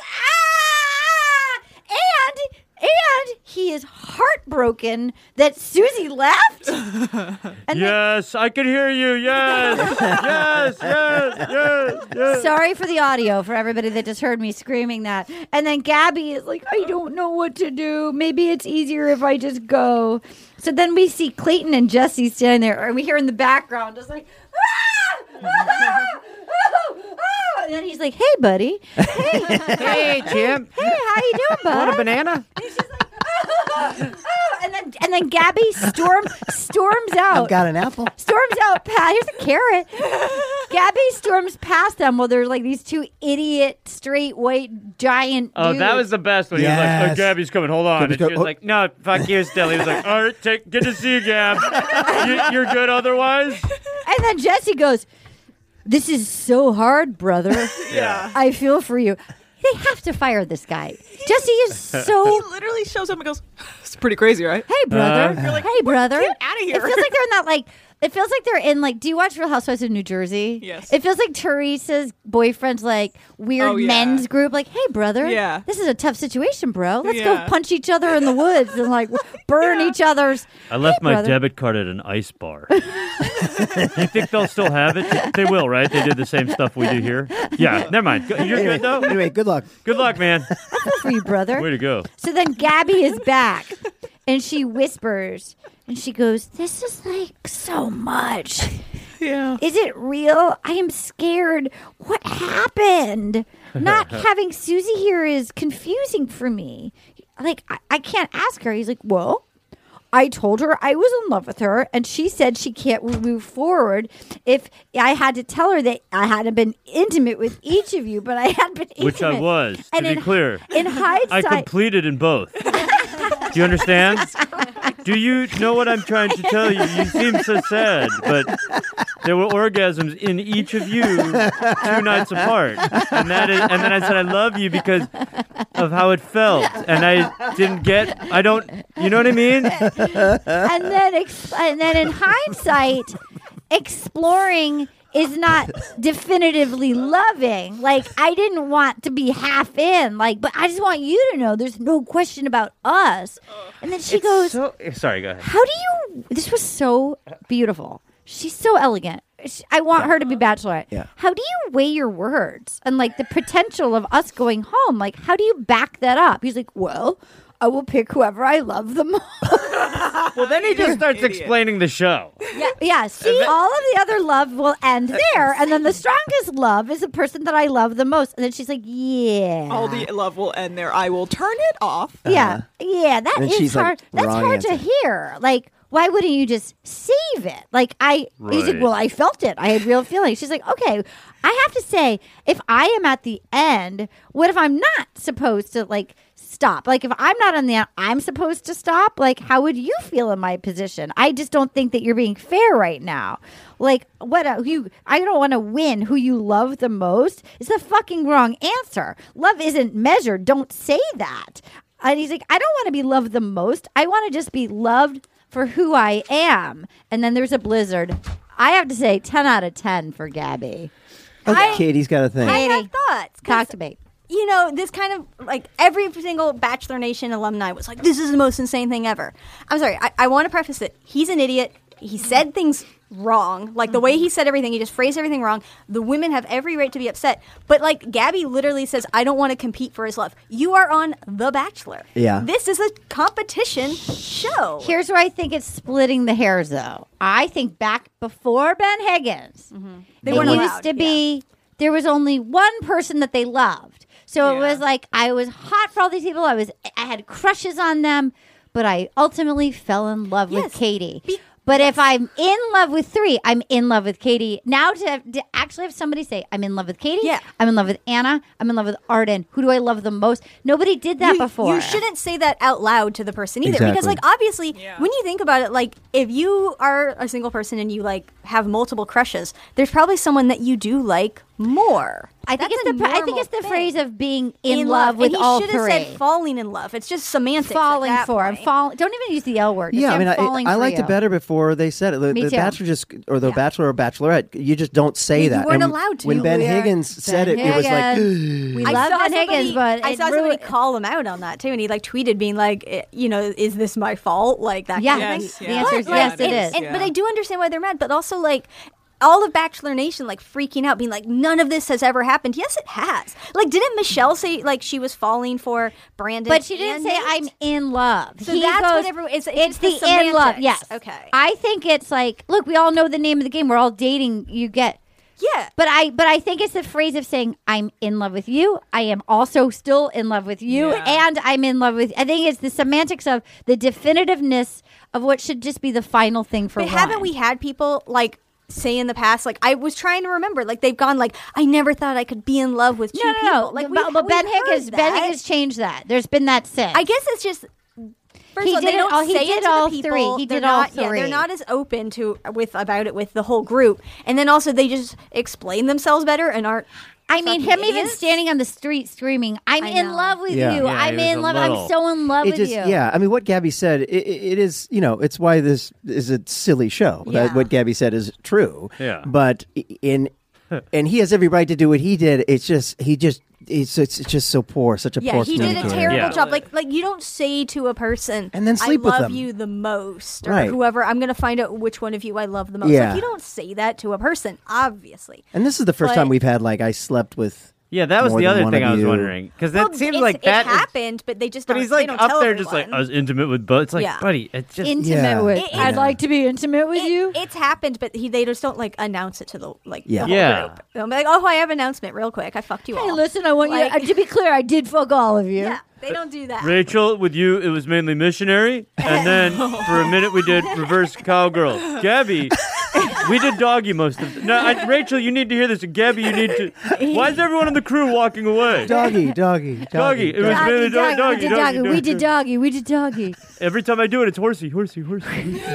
Ah! And and he is heartbroken that Susie left. And then- yes, I can hear you. Yes, yes, yes, yes, yes. Sorry for the audio for everybody that just heard me screaming that. And then Gabby is like, I don't know what to do. Maybe it's easier if I just go. So then we see Clayton and Jesse standing there, and we hear in the background just like, ah! Ah! Oh, oh. And then he's like, hey, buddy. Hey, Hey, champ, hey, how you doing, bud? want a banana? And she's like, oh, oh. And then and then Gabby storm storms out. I've got an apple. Storms out past. Here's a carrot. Gabby storms past them while there's like these two idiot, straight, white, giant Oh, dudes. that was the best one. He was like, Yes. "Oh, Gabby's coming. Hold on." Gabby's And she was go- oh. like, "No, fuck you still." He was like, "All right, take, good to see you, Gab. you, you're good otherwise." And then Jesse goes, "This is so hard, brother. Yeah. I feel for you." They have to fire this guy. Jesse is He so. literally shows up and goes, "It's pretty crazy, right?" Hey, brother. Uh, You're like, hey, brother. get outta here. It feels like they're in that like. It feels like they're in like. Do you watch Real Housewives of New Jersey? Yes. It feels like Teresa's boyfriend's like weird Oh, yeah. men's group. Like, hey, brother. Yeah. This is a tough situation, bro. Let's Yeah. go punch each other in the woods and like burn each other's. I left Hey, my brother. debit card at an ice bar. You think they'll still have it? They will, right? They did the same stuff we do here. Yeah, never mind. Go- You're Anyway, good though. anyway, good luck. Good luck, man. Good for you, brother. Way to go. So then Gabby is back and she whispers and she goes, "This is like so much. Yeah. Is it real? I am scared. What happened? Not having Susie here is confusing for me. Like, I, I can't ask her." He's like, "Well, I told her I was in love with her, and she said she can't move forward if I had to tell her that I hadn't been intimate with each of you, but I had been intimate." Which I was, to And be in- clear. In I hindsight, completed in both. Do you understand? Do you know what I'm trying to tell you? You seem so sad, but there were orgasms in each of you two nights apart, and that is. And then I said I love you because of how it felt, and I didn't get. I don't. You know what I mean? and then ex- and then in hindsight, exploring is not definitively loving. Like, I didn't want to be half in, like, but I just want you to know there's no question about us. And then she goes, So, sorry, go ahead. "How do you?" This was so beautiful. She's so elegant. She- I want her to be bachelorette. Yeah. How do you weigh your words and like the potential of us going home? Like, how do you back that up? He's like, "Well, I will pick whoever I love the most." Well, then he just starts idiot. explaining the show. Yeah, yeah. See, all of the other love will end there, and then the strongest love is the person that I love the most. And then she's like, "Yeah, All the love will end there. I will turn it off. yeah, yeah." That And then is she's like, hard. That's wrong hard to answer. hear. Like, why wouldn't you just save it? Like, I. He's like, Right. "Well, I felt it. I had real feelings." She's like, "Okay, I have to say, if I am at the end, what if I'm not supposed to like?" Stop. Like, if I'm not on the end, I'm supposed to stop. Like, how would you feel in my position? I just don't think that you're being fair right now. Like, what a, you? I don't want to win who you love the most. It's the fucking wrong answer. Love isn't measured. Don't say that. And he's like, "I don't want to be loved the most. I want to just be loved for who I am." And then there's a blizzard. I have to say, ten out of ten for Gabby. Oh, I- Katie's got a thing. I Katie, have thoughts. 'cause, Talk to me. You know, this kind of like every single Bachelor Nation alumni was like, "This is the most insane thing ever." I'm sorry. I, I want to preface it. He's an idiot. He said things wrong. Like the way he said everything, he just phrased everything wrong. The women have every right to be upset. But like Gabby literally says, "I don't want to compete for his love." You are on The Bachelor. Yeah. This is a competition show. Here's where I think it's splitting the hairs, though. I think back before Ben Higgins, They it weren't used allowed, to be there was only one person that they loved. So it Yeah. was like I was hot for all these people. I was I had crushes on them, but I ultimately fell in love with Yes. Katie. Be- But if I'm in love with three, I'm in love with Katie. Now to, have, to actually have somebody say, "I'm in love with Katie. Yeah. I'm in love with Anna. I'm in love with Arden. Who do I love the most?" Nobody did that you, before. You shouldn't say that out loud to the person either, because Exactly. like obviously, Yeah. when you think about it, like if you are a single person and you like have multiple crushes, there's probably someone that you do like more. I think That's it's a the I think normal it's the thing. phrase of being in, love, with and he all should have three. said falling in love. It's just semantics. falling at that for. I'm point. fall. Don't even use the L word. Just Yeah, say I mean, I'm falling I, I for liked you. it better before they said it. The, Me the too. Bachelor just, or the Yeah. Bachelor or Bachelorette, you just don't say You that. weren't And allowed to. When Ben We are- Higgins said it, Ben it was like, Higgins. we I love saw Ben somebody- Higgins, but I it saw ru- somebody call him out on that too, and he like tweeted being like, eh, you know, "Is this my fault?" Like that. Yeah, kind of Yes, thing. the yeah. answer is But, yes, like, it and- is. and- Yeah. But I do understand why they're mad. But also like. All of Bachelor Nation like freaking out, being like, "None of this has ever happened." Yes, it has. Like, didn't Michelle say like she was falling for Brandon? But she didn't and say Nate? I'm in love. So He that's goes, what everyone- it's- it's, it's the the in love. semantics. Yes. Okay. I think it's like, look, we all know the name of the game. We're all dating. You get Yeah. But I but I think it's the phrase of saying I'm in love with you. I am also still in love with you, Yeah. and I'm in love with. I think it's the semantics of the definitiveness of what should just be the final thing for But one. haven't we had people like say in the past, like I was trying to remember, like they've gone like I never thought I could be in love with two No, no, people. no. Like but, we, but Ben we've Hick heard has Ben Hick that. has changed that. There's been that since. I guess it's just. First He of all, did they it don't all- he say did it to all the three. people. He They're did all not, Yeah, three. they're not as open to with about it with the whole group, and then also they just explain themselves better and aren't. I mean, fucking him even idiots. standing on the street screaming, "I'm I in know. love with Yeah. you. Yeah, I'm he was in a love. little- I'm so in love It with just, you." yeah. I mean, what Gabby said, it, it is, you know, it's why this is a silly show. Yeah. That what Gabby said is true. Yeah. But in, and he has every right to do what he did. It's just, he just, it's, it's just so poor, such a Yeah, poor he did a communicator. terrible Yeah. job. Like, like you don't say to a person, And then sleep I with love them. you the most, or Right. whoever. I'm going to find out which one of you I love the most. Yeah. Like, you don't say that to a person, obviously. And this is the first But- time we've had like I slept with. Yeah, that was more the than other one thing of I was you. wondering because that Well, seems it's- like that it is- happened, but they just. but don't, he's they like don't up tell there, just like everyone. I was intimate with both. It's like, Yeah. buddy, it's just Intimate Yeah. with. It- I'd it- like to be intimate with It- you. It's happened, but he, they just don't like announce it to the like Yeah. the whole Yeah. group. They'll be like, "Oh, I have an announcement, real quick. I fucked you Hey, all." listen, I want Like- you. Uh, to be clear, I did fuck all of you. Yeah, they don't do that. Rachel, with you, it was mainly missionary, and then for a minute we did reverse cowgirl. Gabby, we did doggy most of the No, I, Rachel, you need to hear this. Gabby, you need to. Why is everyone on the crew walking away? Doggy, doggy, doggy. Doggy, it was Doggy, really do- doggy, doggy, we did doggy, doggy, we doggy. did doggy, we did doggy. Every time I do it, it's horsey, horsey, horsey.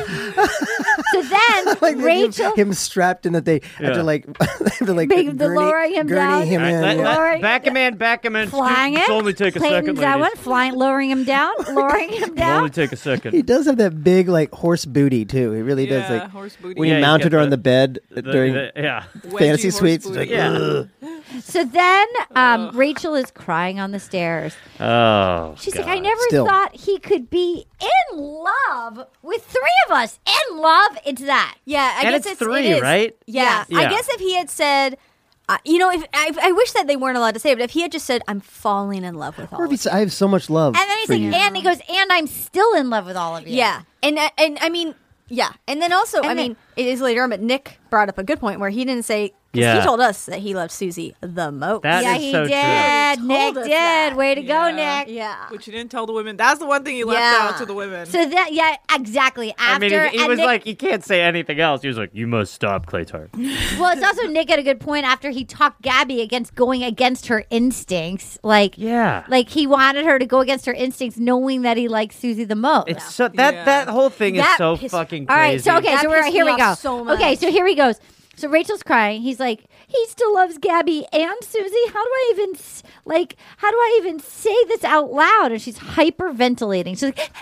So then Like him- Rachel, him, strapped in that they have Yeah. to like, have to like Big- the gurney, lowering him gurney down. him All right, in. let- yeah. let- Lowering- back him in, back him in. flying it. It's only take a Clayton's second, that ladies. one, flying, lowering him down, lowering him It'll down. only take a second. He does have that big like horse booty too. He really does Yeah, like horse booty. when Yeah, he he's mounted got her the- on the bed The- during the- yeah. fantasy Wedgie suites. horse It's like, booty. Yeah. So then um, Rachel is crying on the stairs. Oh, She's God. like, I never Still. thought he could be in love with three of us. In love, it's that. Yeah, I And guess it's it three, is. right? Yeah. Yeah. I guess if he had said, uh, you know, if I, I wish that they weren't allowed to say it, but if he had just said, "I'm falling in love with all," or if of he you. said, I have so much love. And then he's for like, you. and he goes, and I'm still in love with all of you. Yeah, and uh, and I mean, yeah, and then also, And I then- mean, it is later on, but Nick brought up a good point where he didn't say. 'Cause Yeah. he told us that he loved Susie the most. That yeah, is he so true. did. He Nick told us did. that. Way to go, Yeah. Nick. yeah. Which you didn't tell the women. That's the one thing you left Yeah. out to the women. So that, yeah, exactly. After, I mean, he, he and was Nick, like, he can't say anything else. He was like, you must stop, Claytar. well, it's also Nick had a good point after he talked Gabby against going against her instincts. Like, Yeah. like he wanted her to go against her instincts, knowing that he likes Susie the most. It's so that Yeah. that whole thing is That so pissed- fucking All crazy. right, so okay, That so we're pissed here me we go. off so much. Okay, so here he goes. So Rachel's crying. He's like, he still loves Gabby and Susie. How do I even s- like? How do I even say this out loud? And she's hyperventilating. She's like,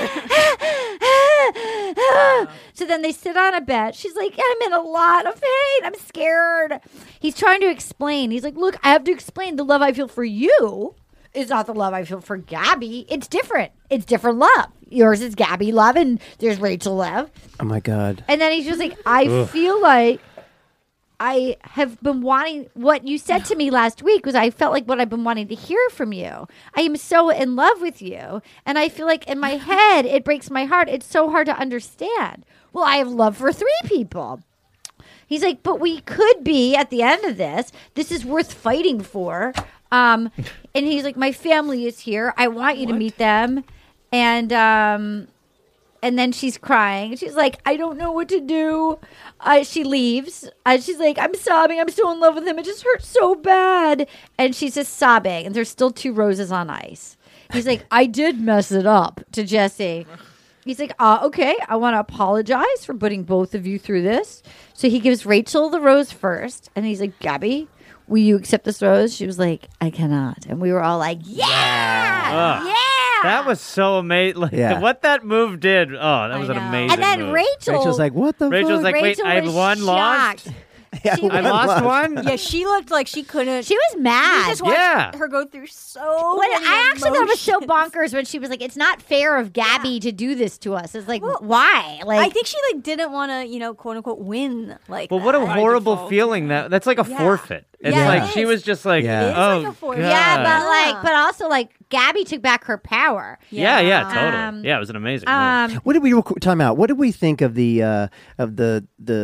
so then they sit on a bed. She's like, I'm in a lot of pain. I'm scared. He's trying to explain. He's like, look, I have to explain the love I feel for you is not the love I feel for Gabby. It's different. It's different love. Yours is Gabby love, and there's Rachel love. Oh my god. And then he's just like, I feel like I have been wanting what you said to me last week was I felt like what I've been wanting to hear from you. I am so in love with you. And I feel like in my head, it breaks my heart. It's so hard to understand. Well, I have love for three people. He's like, but we could be at the end of this. This is worth fighting for. Um, and he's like, my family is here. I want you to meet them. And um, and then she's crying. She's like, I don't know what to do. Uh, she leaves. Uh, she's like, I'm sobbing. I'm so in love with him. It just hurts so bad. And she's just sobbing. And there's still two roses on ice. He's like, I did mess it up to Jesse. He's like, uh, okay, I want to apologize for putting both of you through this. So he gives Rachel the rose first. And he's like, Gabby, will you accept this rose? She was like, I cannot. And we were all like, yeah, Ugh. yeah. That was so amazing. Like, Yeah. what that move did. Oh, that I was an know. amazing And then move. Rachel. Rachel's like, what the Rachel's fuck? like, wait, Rachel I was won, lost? shocked. Yeah, she- I lost one? Yeah, she looked like she couldn't. She was we mad. just watched Yeah. her go through so When many I actually thought it was so emotions. bonkers when she was like, "It's not fair of Gabby to do this to us." It's like, why? Like, I think she like didn't want to, you know, quote unquote, win. Like, Well, what a that. By horrible default. feeling that. That's like a Yeah. forfeit. It's Yeah, like it she is. was just like, Yeah. It is oh, like a forfeit. God. yeah, but Yeah. like, but also like, Gabby took back her power. yeah, yeah, totally. Um, yeah, it was an amazing move. Um, What did we time out? What did we think of the uh, of the the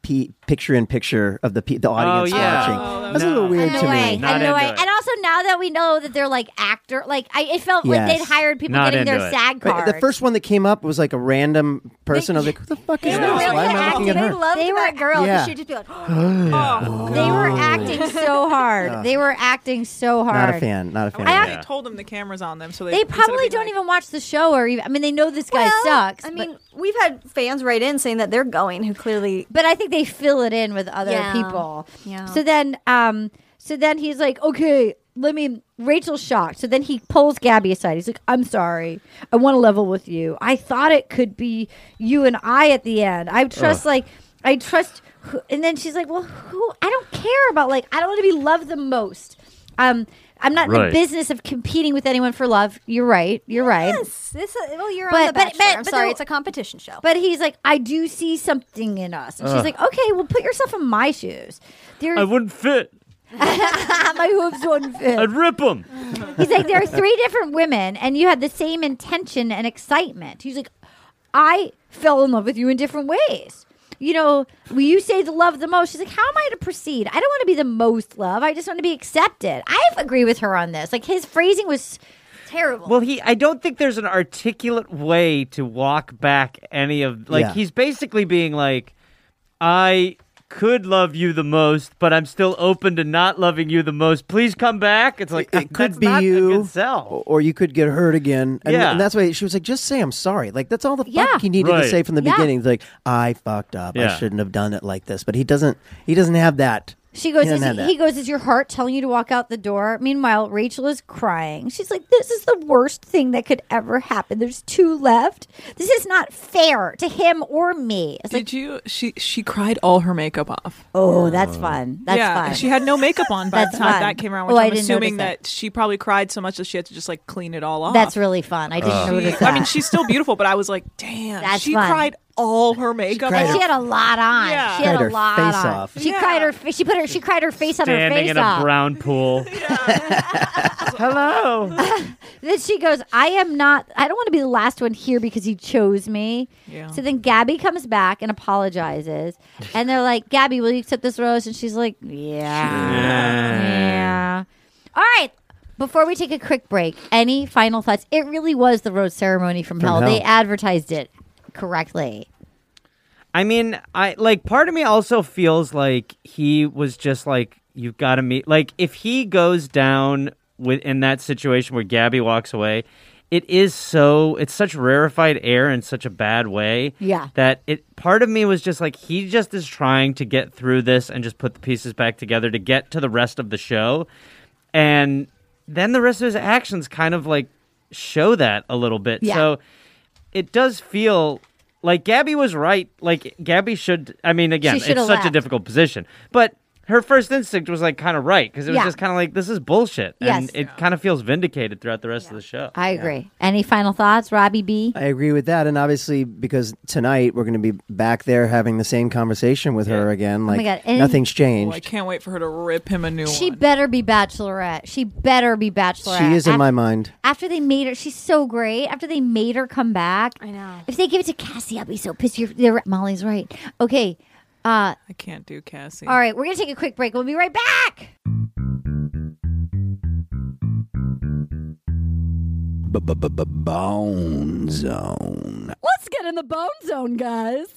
p- picture in picture of the pe- the audience Oh, yeah. watching. Oh, that That's a little No. weird no to way. me. Not And no way. into it. And also now that we know that they're like actor, like I, it felt like Yes. they'd hired people Not getting their into it. SAG Right, cards. the first one that came up was like a random person. I was like, "Who the fuck is They this? were really Why am I acting. looking at They her?" loved They were- that girl. 'Cause Yeah. She'd just be like, Oh, They were acting so hard. They were acting so hard. Not a fan. Not a fan. I of actually that. told them the camera's on them, so they They instead of probably being don't like- even watch the show, or even. I mean, they know this guy well, sucks. I but- mean, we've had fans write in saying that they're going who clearly. but I think they fill it in with other Yeah. people. Yeah. So then, um, so then he's like, okay, let me. Rachel's shocked. So then he pulls Gabby aside. He's like, I'm sorry. I want to level with you. I thought it could be you and I at the end. I trust, like, I trust. who- And then she's like, well, who? I don't care about, like, I don't want to be loved the most. Um, I'm not in Right. the business of competing with anyone for love. You're right. You're right. Yes, this. Uh, well, you're But- on the but- Bachelor. but- I'm but sorry, there- it's a competition show. But he's like, I do see something in us. And she's Ugh. like, okay, well, put yourself in my shoes. There, I wouldn't fit. my hooves wouldn't fit. I'd rip them. He's like, there are three different women, and you had the same intention and excitement. He's like, I fell in love with you in different ways. You know, when you say the love the most, she's like, how am I to proceed? I don't want to be the most love. I just want to be accepted. I agree with her on this. Like, his phrasing was terrible. Well, he. I don't think there's an articulate way to walk back any of. Like Yeah. he's basically being like, I could love you the most, but I'm still open to not loving you the most. Please come back. It's like It- it could that's be not you. a good sell. Or you could get hurt again. And, Yeah. and that's why she was like, just say I'm sorry. Like, that's all the fuck Yeah. he needed to Right. say from the Yeah. beginning. It's like, I fucked up. I Yeah. shouldn't have done it like this. But he doesn't, he doesn't have that. She goes, He is, doesn't have he that. goes, is your heart telling you to walk out the door? Meanwhile, Rachel is crying. She's like, this is the worst thing that could ever happen. There's two left. This is not fair to him or me. It's like, Did you? She she cried all her makeup off. oh, that's fun. That's yeah, fun. she had no makeup on by That's the time fun. that came around. Oh, Which I I'm didn't assuming notice that she probably cried so much that she had to just like clean it all off. That's really fun. I didn't She- notice that. I mean, she's still beautiful, but I was like, damn, That's she fun. cried all her makeup cried off. she had a lot on. Yeah. She had Cried a her lot face on. off. She Yeah. cried her. fa- She put her. She cried her face on her Standing face in a off. brown pool. Hello. Then she goes, I am not, I don't want to be the last one here because he chose me. Yeah. So then Gabby comes back and apologizes. And they're like, Gabby, will you accept this rose? And she's like, yeah. Yeah. All right. Before we take a quick break, any final thoughts? It really was the rose ceremony from, From hell. hell. They advertised it correctly. I mean, I like part of me also feels like he was just like, you've got to meet. Like, if he goes down with in that situation where Gabby walks away, it is so it's such rarefied air in such a bad way. Yeah. That it part of me was just like, he just is trying to get through this and just put the pieces back together to get to the rest of the show, and then the rest of his actions kind of like show that a little bit. Yeah. So it does feel like Gabby was right. Like, Gabby should, I mean, again, She it's should've such a left. difficult position, but her first instinct was like kind of right, because it was Yeah. just kind of like, this is bullshit. And Yes. it kind of feels vindicated throughout the rest of the show. I agree. Any final thoughts, Robbie B? I agree with that. And obviously, because tonight we're going to be back there having the same conversation with her again. Like, my God. And- nothing's Oh, I changed. can't wait for her to rip him a new She one. better be Bachelorette. She better be Bachelorette. She is in Af- my mind. After they made her, she's so great. After they made her come back, I know. If they give it to Cassie, I'll be so pissed. You're, they're, Molly's right. Okay. Uh, I can't do Cassie. all right, we're gonna take a quick break. We'll be right back. Bone zone. Let's get in the bone zone, guys.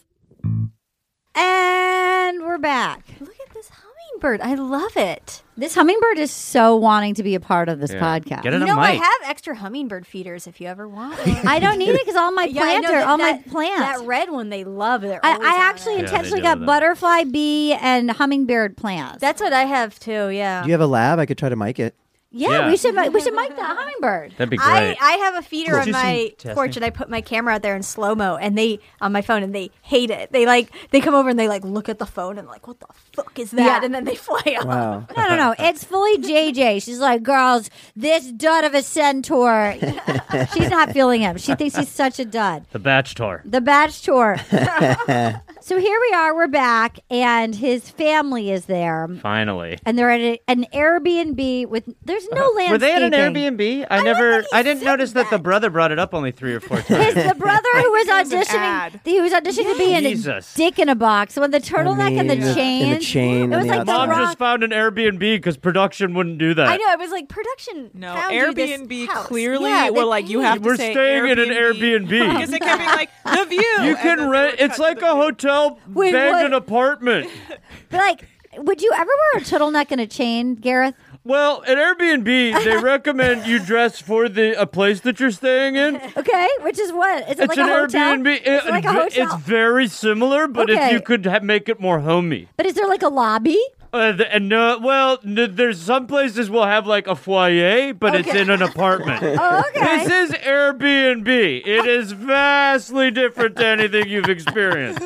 And we're back. Look at this hummingbird. I love it. This hummingbird is so wanting to be a part of this Yeah. podcast. Get You it know, a I mic. have extra hummingbird feeders if you ever want. I don't need it because all my Yeah, I know plants are that- all that- my plants. That red one they love. They're I, always I on actually it. Yeah, they intentionally do got that. butterfly bee and hummingbird plants. That's what I have too. Yeah. Do you have a lab? I could try to mic it. yeah, Yeah. we should mi- we should mic that hummingbird. That'd be I, great. I have a feeder Cool. on Do some my testing. porch and I put my camera out there in slow mo and they on my phone and they hate it. They like they come over and they like look at the phone and like what the fuck is that? Yeah. And then they fly off. Wow. No, no, no. It's fully J J. She's like, girls, this dud of a centaur. She's not feeling him. She thinks he's such a dud. the Batch Tour. The Batch Tour. So here we are. We're back, and his family is there, Finally. and they're at a, an Airbnb with. There's no landscaping. Were they at an Airbnb? I, I never. don't think he I didn't said notice that. the that. brother brought it up only three or four times. His, the brother who was it was an auditioning, ad. he was auditioning to be in Jesus. a dick in a box with the turtleneck and the mean, chain. and the chain It was on the like the outside. Mom rock. just found an Airbnb because production wouldn't do that. I know. It was like production. No, found you this Airbnb house. clearly Yeah, were they like, you paid. have to We're say staying in an Airbnb. Airbnb. Because it kept being like, the view. You and can then rent. they would It's cut like to the a view. hotel Wait, banged what? an apartment. But like, would you ever wear a turtleneck and a chain, Gareth? Well, at Airbnb, they recommend you dress for the a place that you're staying in. Okay, which is what? Is it It's like an a hotel? Airbnb. Is it like a It- hotel? It's very similar, but if Okay. you could ha- make it more homey. But is there like a lobby? Uh, the, and no, well, n- there's some places will have like a foyer, but it's Okay. in an apartment. Oh, okay. This is Airbnb. It is vastly different to anything you've experienced.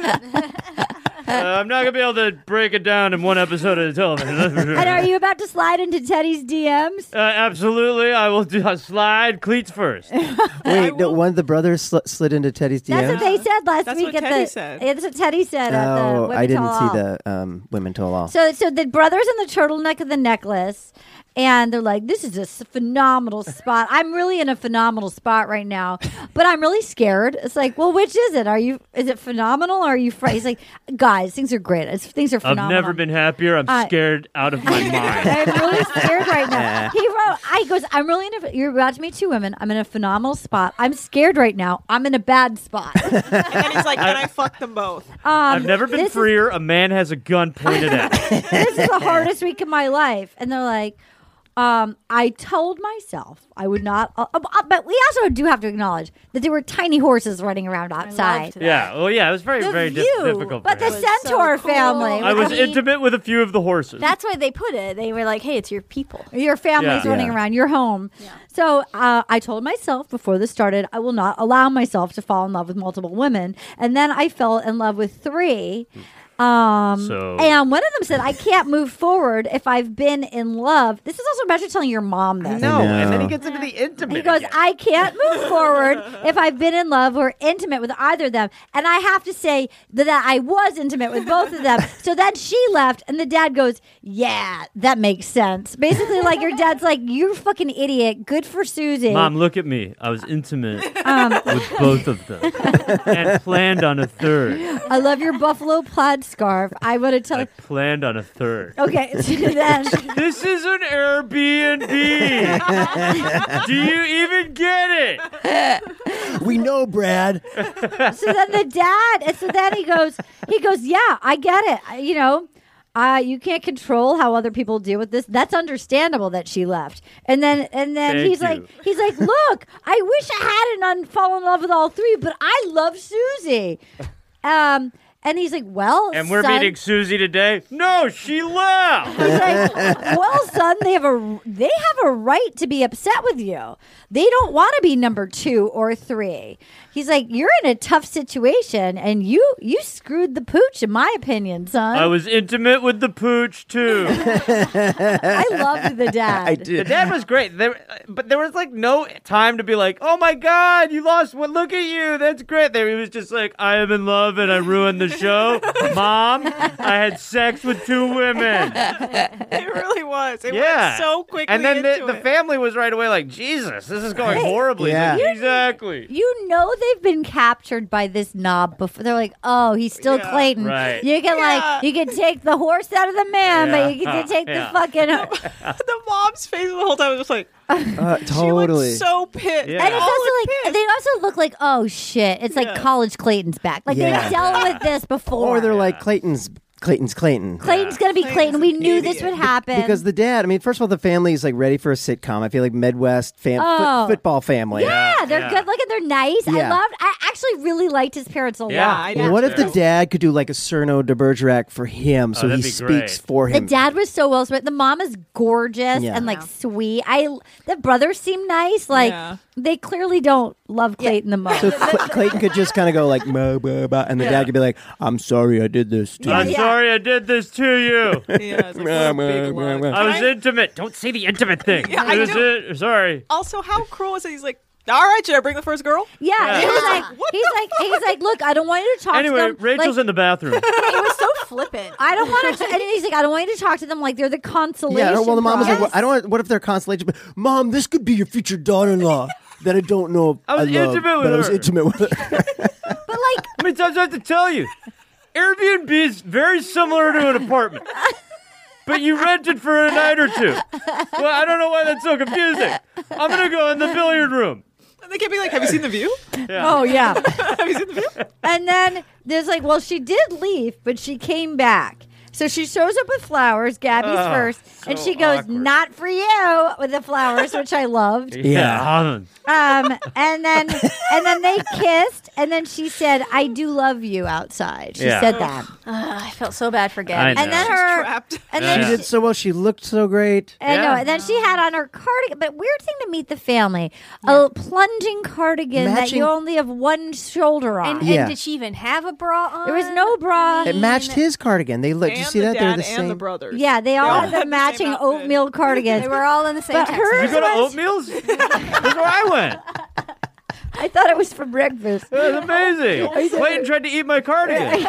Uh, I'm not gonna be able to break it down in one episode of the television. that's for sure. And are you about to slide into Teddy's D Ms? Uh, absolutely, I will do a slide cleats first. Wait, no, one of the brothers sl- slid into Teddy's D Ms? That's what they said last That's week what at Teddy the. said. Yeah, that's what Teddy said at the. Oh, Women I didn't Tell see All. the um, Women Tell All. So, so the brothers in the turtleneck and the necklace, and they're like, "This is a s- phenomenal spot. I'm really in a phenomenal spot right now, but I'm really scared." It's like, well, which is it? Are you? Is it phenomenal? Or are you? Fr-? He's like, "Guys, things are great. It's, things are I've phenomenal." never been happier. I'm Uh, scared out of my mind. I'm really scared right now. He wrote, I goes, I'm really in a, you're about to meet two women. I'm in a phenomenal spot. I'm scared right now. I'm in a bad spot. Um, And then he's like, and I fucked them both. I've never been this is- freer. A man has a gun pointed at me. This is the hardest week of my life. And they're like, um, I told myself I would not, uh, uh, but we also do have to acknowledge that there were tiny horses running around outside. that. Yeah. Well, yeah. It was very, The very di- view. difficult. But for the him. was centaur so cool. family, I was I mean- intimate with a few of the horses. That's why they put it. They were like, "Hey, it's your people." your family's Yeah. running Yeah. around your home. So uh, I told myself before this started, I will not allow myself to fall in love with multiple women. And then I fell in love with three. Um, So- and one of them said, I can't move forward if I've been in love. This is also imagine telling your mom this. no, I and then he know. gets into the intimate. He goes, again. I can't move forward if I've been in love or intimate with either of them. And I have to say that I was intimate with both of them. So then she left, and the dad goes, yeah, that makes sense. Basically, like your dad's like, you're a fucking idiot. Good for Susie. Mom, look at me. I was intimate Um, with both of them and planned on a third. I love your buffalo plaid scarf. I want to tell I you. planned on a third. Okay, so then This is an Airbnb. Do you even get it? We know, Brad. so then the dad, and so then he goes, he goes, yeah, I get it. I- You know, uh, you can't control how other people deal with this. That's understandable that she left. And then, and then Thank he's you. like, he's like, look, I wish I hadn't un- fallen in love with all three, but I love Susie. Um, and he's like, well, And we're son, meeting Susie today. No, she left. He's like, well, son, they have a they have a right to be upset with you. They don't want to be number two or three. He's like, you're in a tough situation, and you you screwed the pooch, in my opinion, son. I was intimate with the pooch too. I loved the dad. I The did. dad was great, there, but there was like no time to be like, "Oh my God, you lost! What? Look at you! That's great." There, he was just like, "I am in love and I ruined the show." Mom, I had sex with two women. It really was. It Yeah, went so quickly and then into the, the it. family was right away like, "Jesus, this is going horribly." Yeah. Like, exactly. You know they've been captured by this knob before. They're like, oh, he's still Yeah. Clayton. Right. You can Yeah. like you can take the horse out of the man, Yeah. but you can take Yeah. the fucking. the mom's face the whole time was just like, Uh, she totally. looked so pissed. Yeah. And it's All also looked like pissed. they also look like, oh shit, it's like Yeah. college Clayton's back. Like Yeah. they've dealt with this before. or they're like Clayton's Clayton's Clayton. Clayton's gonna be Clayton's Clayton. We an knew this idiot. would happen Because the dad, I mean, first of all, the family is like ready for a sitcom. I feel like Midwest fam- Oh. foot- football family. yeah, they're Yeah. good looking. They're nice. I Yeah. loved. I actually really liked his parents a Yeah, lot. I Well, did what if the too. dad could do like a Cyrano de Bergerac for him, so Oh, he that'd be speaks great. for The him? dad was so well spoken. The mom is gorgeous Yeah. and like sweet. I the brothers seem nice. Like Yeah. they clearly don't love Clayton the most. So Cl- Clayton could just kind of go like, "Bah, bah, bah," and the dad could be like, "I'm sorry, I did this to I'm you." yeah. sorry I did this to you. Yeah, it's like, what a big look. I was intimate. Don't say the intimate thing. Yeah, I It was do. it. Sorry. Also, how cruel is it? He's like, All right, should I bring the first girl? Yeah, Yeah. he was like, he's like, he's like, look, I don't want you to talk Anyway, to them. Rachel's like, in the bathroom. It was so flippant. I don't want to. And he's like, I don't want you to talk to them like they're the consolation. Yeah, well, the mom was like, prize. well, I don't want, what if they're consolation? But, Mom, this could be your future daughter-in-law that I don't know. I was love, intimate with but I was her. intimate with her. But like, How many times do I have to tell you? Airbnb is very similar to an apartment. But you rented for a night or two. Well, I don't know why that's so confusing. I'm going to go in the billiard room. And they kept being like, have you seen The View? Yeah. Oh yeah. Have you seen The View? And then there's like, well, she did leave, but she came back. So she shows up with flowers, Gabby's Oh, first, and so she goes, awkward. "Not for you," with the flowers, which I loved. Yeah. Um, and then and then they kissed, and then she said, "I do love you" outside. She Yeah. said that, uh, I felt so bad for I Gabby. know. and then She's her, trapped. and Yeah. then She she, did so well. She looked so great. I know. Yeah. And then she had on her cardigan. But weird thing to meet the family: a plunging cardigan that Matching- you only have one shoulder on. And, Yeah. and did she even have a bra on? There was no bra. It matched his cardigan. They look. And you see the that? dad They're the and same. the brothers. Yeah, they all all had had the the matching same outfit. oatmeal cardigans. They were all in the same But Texas. hers- You go to was- Oatmeal's? That's where I went. I thought it was for breakfast. It was amazing. Clayton tried to eat my cardigan.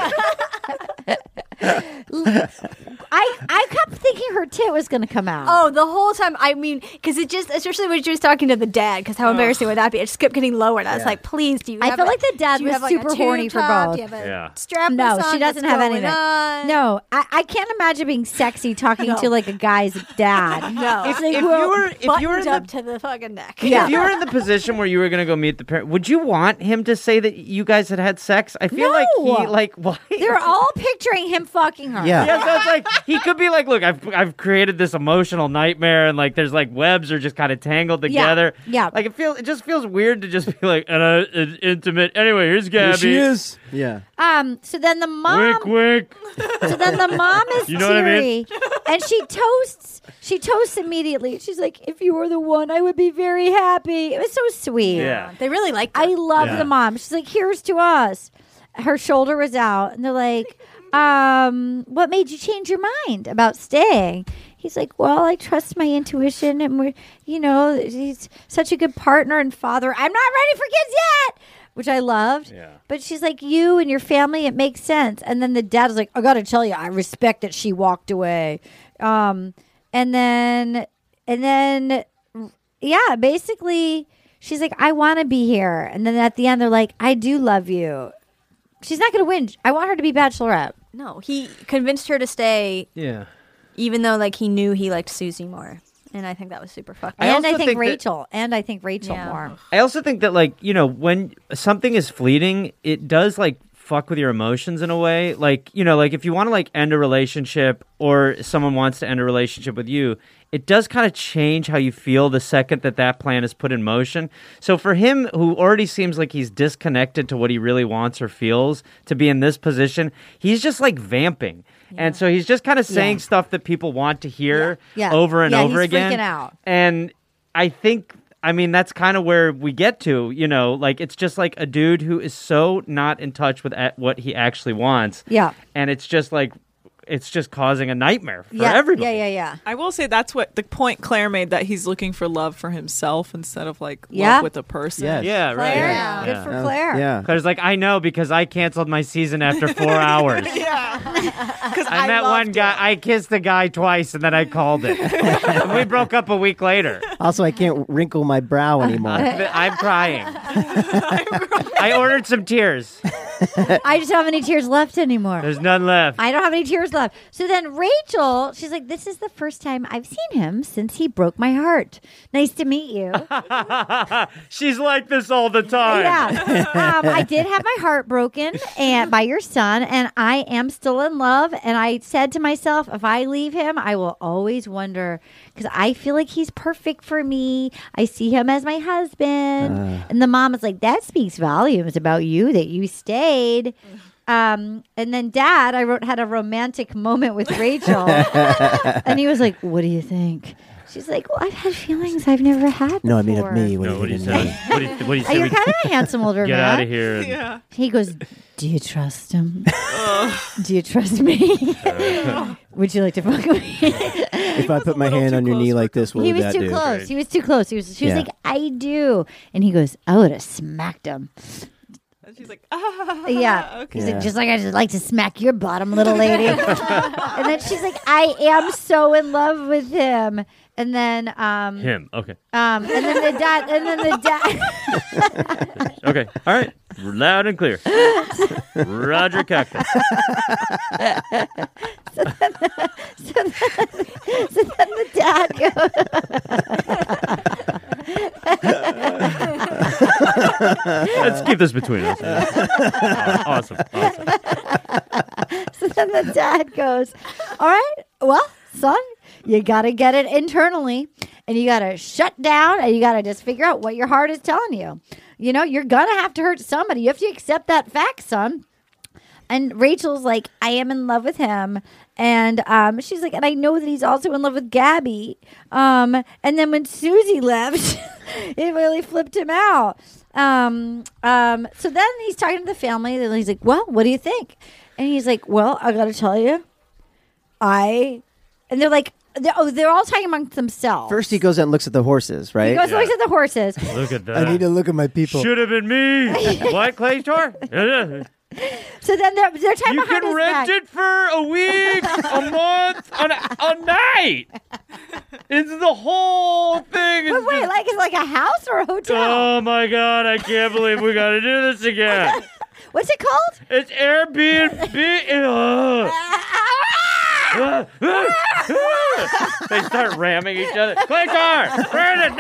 I, I kept thinking her tit was going to come out. Oh, the whole time. I mean, because it just, especially when she was talking to the dad, because how embarrassing would that be? It just kept getting lower, and I was Yeah. like, please, do you I have feel a- like the dad do you was have, like, a super tube horny for top? both. Do you have a Yeah. strap No, on? she doesn't What's have going anything. on? No, I, I can't imagine being sexy talking No. to like a guy's dad. No. It's like, If well, you were, if you were in Buttoned the up to the fucking neck. Yeah. If you were in the position where you were going to go meet the parent, would you want him to say that you guys had had sex? I feel like No. he, like, why? they're all picturing him fucking her. Yeah. Yeah, so it's like he could be like, look, I've I've created this emotional nightmare, and like there's like webs are just kind of tangled together. yeah. Like it feels, it just feels weird to just be like, and uh, it's intimate. Anyway, here's Gabby. Here she is. Yeah. Um. So then the mom. Wink, wink. So then the mom is You know what I teary, mean? and she toasts. She toasts immediately. She's like, "If you were the one, I would be very happy." It was so sweet. Yeah. They really liked her. I love Yeah. the mom. She's like, "Here's to us." Her shoulder was out, and they're like, um, "What made you change your mind about staying?" He's like, "Well, I trust my intuition, and we're, you know, he's such a good partner and father. I'm not ready for kids yet," which I loved. Yeah. But she's like, "You and your family, it makes sense." And then the dad is like, "I got to tell you, I respect that she walked away." Um, and then, and then, yeah, basically, she's like, "I want to be here." And then at the end, they're like, "I do love you." She's not going to win. I want her to be bachelorette. No, he convinced her to stay, Yeah. even though like he knew he liked Susie more, and I think that was super fucked. I up. and I also think, think that- Rachel. and I think Rachel Yeah. more. I also think that like you know when something is fleeting, it does like fuck with your emotions in a way. Like you know, like if you want to like end a relationship or someone wants to end a relationship with you, it does kind of change how you feel the second that that plan is put in motion. So for him, who already seems like he's disconnected to what he really wants or feels, to be in this position, he's just like vamping. And so he's just kind of saying Yeah. stuff that people want to hear Yeah. Yeah. over and Yeah, over he's again. freaking out. And I think, I mean, that's kind of where we get to, you know, like it's just like a dude who is so not in touch with a- what he actually wants. Yeah. And it's just like, it's just causing a nightmare for Yeah. everybody. Yeah, yeah, yeah. I will say that's what the point Claire made, that he's looking for love for himself instead of like Yeah. love with a person. Yes. Yeah, right. Claire. Yeah. Good for Uh, Claire. Yeah. Because, like, I know because I canceled my season after four hours. Yeah. Because I, met one guy, I kissed a guy twice, and then I called it. And we broke up a week later. Also, I can't wrinkle my brow anymore. I'm, I'm crying. I ordered some tears. I just don't have any tears left anymore. There's none left. I don't have any tears left. So then Rachel, she's like, "This is the first time I've seen him since he broke my heart. Nice to meet you." She's like this all the time. Yeah. Um, I did have my heart broken and by your son, and I am still in love. And I said to myself, if I leave him, I will always wonder, because I feel like he's perfect for me. I see him as my husband. And the mom was like, "That speaks volumes about you that you stayed." Um, and then dad, I wrote, had a romantic moment with Rachel. And he was like, "What do you think?" She's like, "Well, I've had feelings I've never had No, I mean before." of me. What No, do what you he think? said. What do you, what do you Oh, say? you're we kind of a handsome older get man. out of here. and- Yeah. He goes, "Do you trust him? Do you trust me? Would you like to fuck with me?" if I was put a my little hand too on your close knee for like this, what He would was that too do? close. Right. He was too close. He was. She was Yeah. like, "I do," and he goes, "I would have smacked him." And she's like, ah, Yeah. okay. He's Yeah. like, just like I just like to smack your bottom, little lady. And then she's like, I am so in love with him. And then, um, Him. Okay. um, and then the dad, and then the dad. Okay. All right. Loud and clear. Roger Cactus. So then the dad goes. Let's keep this between us. Awesome. Awesome. So then the dad goes, all right, well, son, you got to get it internally and you got to shut down and you got to just figure out what your heart is telling you. You know, you're going to have to hurt somebody. You have to accept that fact, son. And Rachel's like, I am in love with him. And um, she's like, and I know that he's also in love with Gabby. Um, and then when Susie left, it really flipped him out. Um, um, so then he's talking to the family. And he's like, well, what do you think? And he's like, well, I got to tell you, I, and they're like, they're, oh, they're all talking amongst themselves. First, he goes out and looks at the horses, right? he goes and looks at the horses. Look at that. I need to look at my people. Should have been me. What, Claytor? So then they're, they're talking You behind can his rent back. it for a week, a month, a, a night. It's the whole thing. Is But wait, just- like it's like a house or a hotel? oh my God, I can't believe we got to do this again. What's it called? It's Airbnb. Ugh. They start ramming each other. Claytor! Brandon,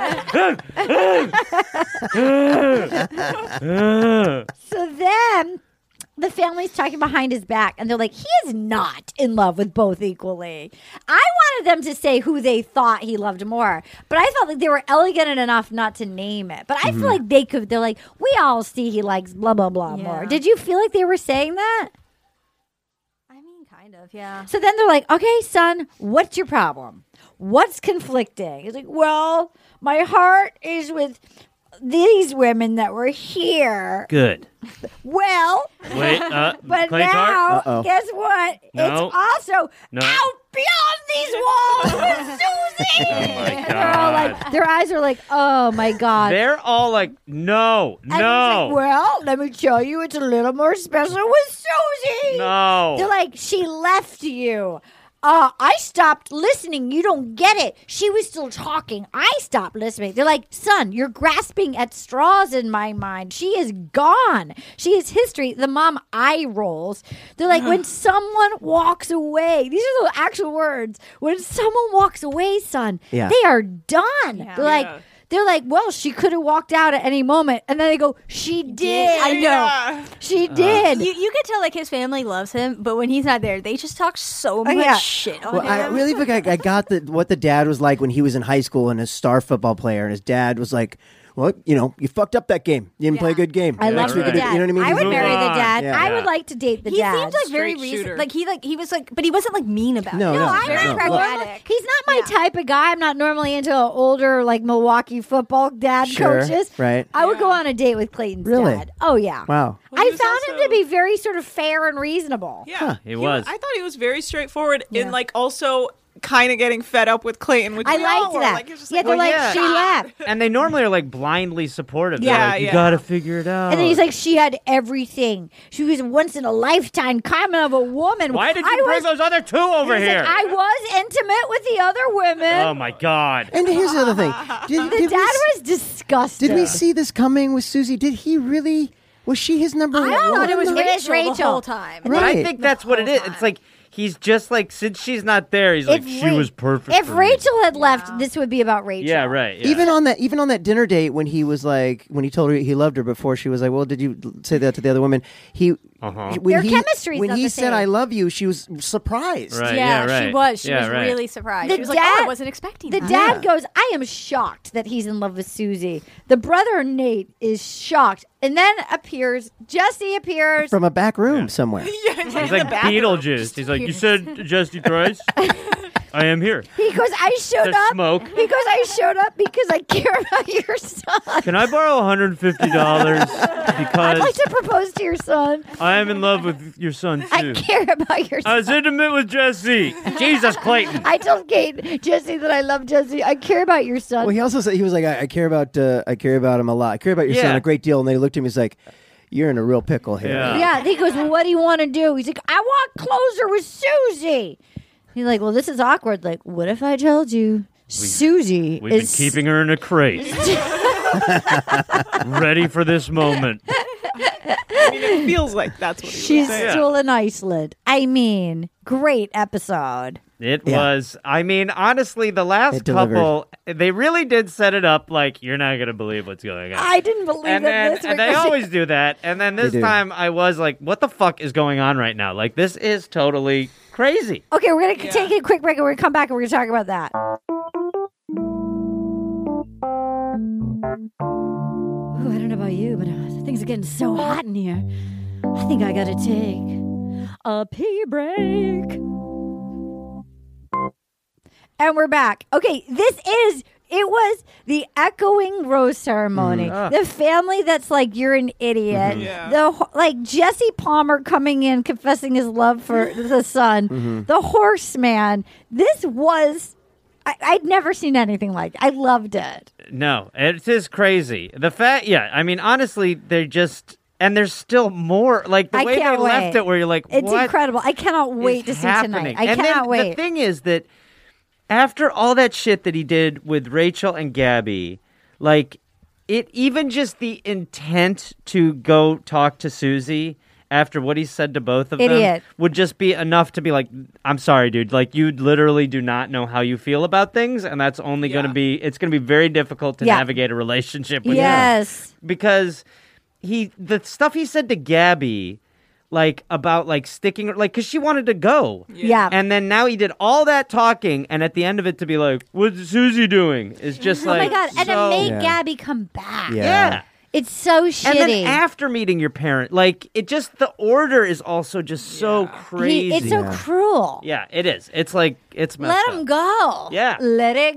no! So then the family's talking behind his back, and they're like, he is not in love with both equally. I wanted them to say who they thought he loved more, but I felt like they were elegant enough not to name it. But I feel like they could, they're like, we all see he likes blah, blah, blah Yeah. more. Did you feel like they were saying that? I mean, kind of, yeah. So then they're like, okay, son, what's your problem? What's conflicting? He's like, well, my heart is with these women that were here. Good. Well, Wait, uh, but Claytor? now, Uh-oh. guess what? No. It's also No. out beyond these walls with Susie. Oh my And they're all God. like, their eyes are like, oh my God. They're all like, no, And he's no, like, well, let me tell you, it's a little more special with Susie. no. They're like, she left you. Uh, I stopped listening. You don't get it. She was still talking. I stopped listening. They're like, son, you're grasping at straws in my mind. She is gone. She is history. The mom eye rolls. They're like, when someone walks away, these are the actual words. When someone walks away, son, Yeah. they are done. Yeah. They're like, Yeah. they're like, well, she could have walked out at any moment. And then they go, she did. I know. Yeah. She did. You, you can tell like his family loves him, but when he's not there, they just talk so much yeah. shit on Well, him. I really think I, I got the, what the dad was like when he was in high school and a star football player, and his dad was like, well, you know, you fucked up that game. You didn't play a good game. I Next love week the we do- dad. You know what I mean? I He's would like, marry the on. dad. Yeah. I would like to date the he dad. seemed like very Straight reason, shooter. like he like he was like, but he wasn't like mean about No, it. no, No, I'm very not no. pragmatic. He's not my Yeah. type of guy. I'm not normally into older, like Milwaukee football dad Sure, coaches. right. I would Yeah. go on a date with Clayton's Really? dad. Oh yeah. Wow. Well, I he was found him also- to be very sort of fair and reasonable. Yeah, He was. I thought he was very straightforward Yeah. in like also kind of getting fed up with Clayton, which I we all liked were. that. Like, he was just yeah, like, they're well, like, yeah. she left. And they normally are like blindly supportive. They're Yeah, like, you yeah. got to figure it out. And then he's like, she had everything. She was a once in a lifetime comment of a woman. why did you I bring was, those other two over he's like, here? I was intimate with the other women. oh my God. And here's the other thing. Did, the did dad we, s- was disgusted. did we see this coming with Susie? Did he really? Was she his number one? I thought it was It is Rachel, Rachel. the whole time. But Right. I think that's what it is. It's like he's just like since she's not there, he's like If she Ra- was perfect. If for me." Rachel had left, this would be about Rachel. yeah, right. yeah. Even on that, even on that dinner date when he was like, when he told her he loved her before, she was like, "Well, did you say that to the other women?" He, Uh-huh. when Their he, chemistry's when not he the said same. "I love you," she was surprised. Right. yeah, yeah, she right. was. She Yeah, was right. really surprised. The she was like, "Oh, dad- I wasn't expecting The that." dad Yeah. goes, I am shocked that he's in love with Susie. The brother, Nate, is shocked. And then appears, Jesse appears. From a back room somewhere. yeah, He's like Beetlejuice. He's like, you said Jesse Price? I am here. He goes, I showed There's up. smoke. He goes, I showed up because I care about your son. Can I borrow one hundred fifty dollars I'd because like to propose to your son. I am in love with your son I too. care about your I son. was intimate with Jesse. Jesus, Clayton. I told Kate, Jesse, that I love Jesse. I care about your son. Well, he also said he was like, I, I care about, uh, I care about him a lot. I care about your Yeah. son a great deal. And they looked at him. He's like, you're in a real pickle here. Yeah. Yeah, he goes, well, what do you want to do? He's like, I want closer with Susie. He's like, well, this is awkward. Like, what if I told you Susie We've been is keeping her in a crate. Ready for this moment. I mean, it feels like that's what he she's was saying. still in Iceland. I mean, great episode. It Yeah. was. I mean, honestly, the last It delivered. couple, they really did set it up like you're not going to believe what's going on. I didn't believe and that then this and was they always do that. And then this They do. time I was like, what the fuck is going on right now? Like, this is totally crazy. Okay, we're going to take a quick break and we're going to come back and we're going to talk about that. Ooh, I don't know about you, but uh, things are getting so hot in here. I think I got to take a pee break. And we're back. Okay, this is, it was the echoing rose ceremony. Mm-hmm. The family that's like, you're an idiot. Yeah. The ho- like Jesse Palmer coming in, confessing his love for the son. Mm-hmm. The horseman. This was, I, I'd never seen anything like it. I loved it. No, it is crazy. The fact, yeah, I mean, honestly, they're just, and there's still more. Like, the I way they can't left wait. it, where you're like, It's what incredible. I cannot is wait to see happening? tonight. I and cannot then wait. The thing is that after all that shit that he did with Rachel and Gabby, like, it even just the intent to go talk to Susie after what he said to both of them Idiot. would just be enough to be like, I'm sorry, dude. Like, you literally do not know how you feel about things, and that's only going to Yeah. be, it's going to be very difficult to Yeah. navigate a relationship with you. yes. Because he, the stuff he said to Gabby, like, about, like, sticking, like, because she wanted to go. Yeah. And then now he did all that talking, and at the end of it to be like, what's Susie doing? Is just Oh like, my God. And so- it made Yeah. Gabby come back. Yeah. yeah. It's so shitty. And then after meeting your parent, like, it just, the order is also just so crazy. He, it's so Yeah. cruel. yeah, it is. It's like, it's messed Let up. him go. Yeah. Let it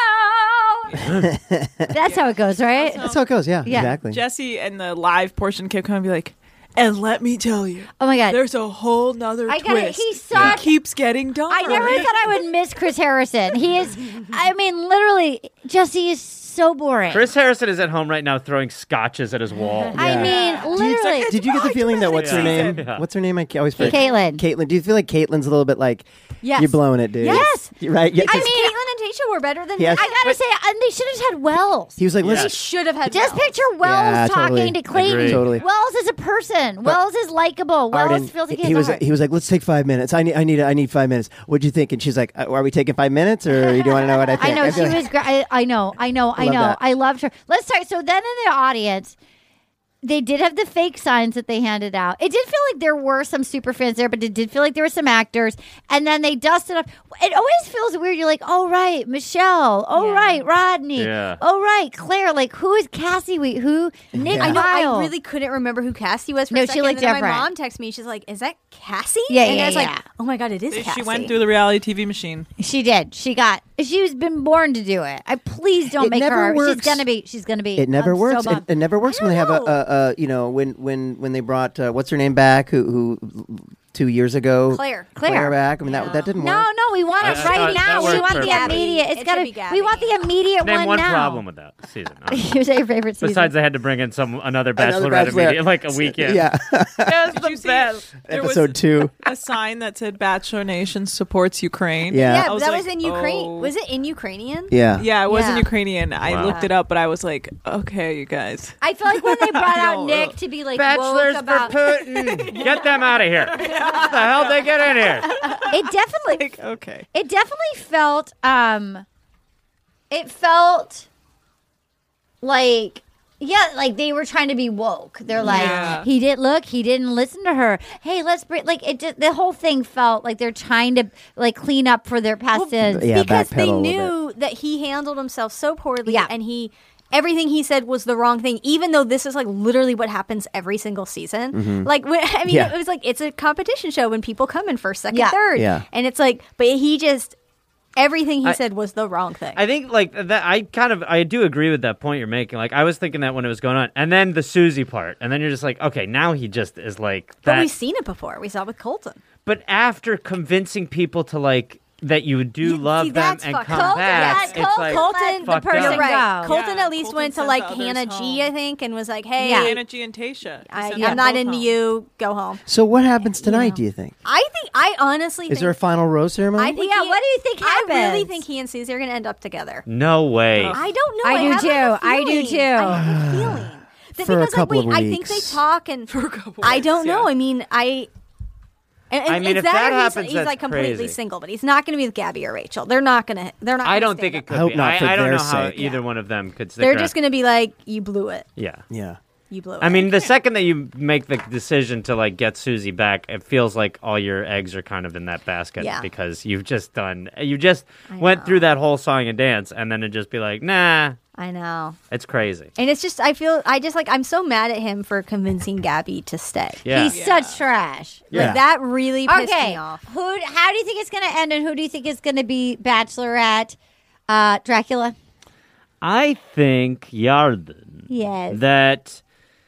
go. That's how it goes, right? That's how it goes. Yeah, Yeah. exactly. Jesse and the live portion kept coming and be like, and let me tell you, Oh my God. there's a whole nother I gotta- twist. he's such- It keeps getting dark. I never thought I would miss Chris Harrison. He is, I mean, literally, Jesse is so boring. Chris Harrison is at home right now throwing scotches at his wall. I Yeah. mean, literally. Did you get the feeling that what's her Yeah. name? Yeah. What's her name? I ca- always forget. Caitlin. Caitlin. Do you feel like Caitlin's a little bit like Yes. you're blowing it, dude? Yes. You're right. Yeah, I 'cause mean, Caitlin and Tasha were better than Yes. him. I gotta say, and they should have just had Wells. he was like, Yeah. They let's. should have had Just Wells. picture Wells Yeah, talking totally. to Clayton. Agreed. Totally. Wells is a person. Wells is likable. Wells Arden, feels like he, he has was a heart. he was like, let's take five minutes. I need I need I need five minutes. What'd you think? And she's like, uh, are we taking five minutes or do you want to know what I I think? know feel she like- was great. I, I know, I know, I love know. that. I loved her. Let's talk. So then in the audience, they did have the fake signs that they handed out. It did feel like there were some super fans there, but it did feel like there were some actors. And then they dusted up. It always feels weird. You're like, oh right, Michelle. Oh Yeah. right, Rodney. Yeah. Oh right, Claire. Like who is Cassie? Wait, who? Nick. Yeah. I know. Kyle. I really couldn't remember who Cassie was. For No, a she second, looked and then different. My mom texted me. She's like, "Is that Cassie?" Yeah, and yeah, I was yeah. like, "Oh my god, it is Cassie." She went through the reality T V machine. She did. She got. She's been born to do it. I please don't It make never her. She's works. gonna be. She's gonna be. It never I'm so works. it, bummed. it never works I when they have a, know. a, a you know when when when they brought uh, what's her name back who who two years ago Claire. Claire. back. I mean that Yeah. that didn't No, work. no, we want it I- I right thought now. that We worked want the perfectly. immediate. It's It gotta. should be We want the Gabby. immediate Name one one now. problem with that season. honestly. Who's your favorite season? Besides, they had to bring in some another Another bachelorette, Bachelorette. immediate, like a weekend. Yeah, That's Did the you see best. there was episode two. a sign that said Bachelor Nation supports Ukraine? Yeah. Yeah, I but was that like, was in Ukraine. oh. Was it in Ukrainian? Yeah, Yeah, it was in Yeah. Ukrainian. I Wow. looked it up, but I was like, okay, you guys. I feel like when they brought out No. Nick to be like Bachelors woke about. for Putin. Get them out of here. What the hell did they get in here? It definitely. Like, okay. It definitely felt. Um. It felt like. Yeah, like they were trying to be woke. They're like, Yeah. he didn't look, he didn't listen to her. Hey, let's bring like it. Just, the whole thing felt like they're trying to like clean up for their past sins. yeah, because backpedal they a little knew that he handled himself so poorly, Yeah. and he everything he said was the wrong thing. Even though this is like literally what happens every single season. Like, when, I mean, Yeah. it was like it's a competition show when people come in first, second, Yeah. third, Yeah. and it's like, but he just. everything he I- said was the wrong thing. I think like that. I kind of I do agree with that point you're making. Like I was thinking that when it was going on, and then the Susie part, and then you're just like, okay, now he just is like but that. we've seen it before. We saw it with Colton. But after convincing people to like that you do You- love see, them that's and fucked come up. back, Yeah, it's Col- like Colton, the fucked person up. You're right. go. Colton Yeah, at least Colton went to sent like the others Hannah G, home. I think, and was like, "Hey, Yeah. Hannah G and Tasha. He I, sent I'm them not both into home. you. Go home." So what happens tonight? know. Do you think? I think. I honestly Is think. there a final rose ceremony? I think Yeah, he- what do you think I really happens? think he and Susie are going to end up together. No way. I don't know. I do have a too. I do feeling. too. I have a feeling. Th- For a because couple like, of wait, I think they weeks. talk and For a couple I weeks, don't know. yeah. I mean, I. And, and I mean, it's if that, that or he's, happens, he's that's like completely crazy. single, but he's not going to be with Gabby or Rachel. They're not going to. They're not. I gonna don't stand think up. it could I hope be. not I, for I don't their know how sake. either one of them could stick They're around. just going to be like, "You blew it. Yeah. yeah. You blew it." I mean, the second that you make the decision to like get Susie back, it feels like all your eggs are kind of in that basket Yeah. because you've just done, you just went through that whole song and dance, and then it just be like, nah, I know. it's crazy. And it's just, I feel, I just like, I'm so mad at him for convincing Gabby to stay. Yeah. He's such trash. Yeah. Like, that really pissed Okay, me off. who? How do you think it's going to end, and who do you think is going to be Bachelorette uh, Dracula? I think Yarden Yes. that.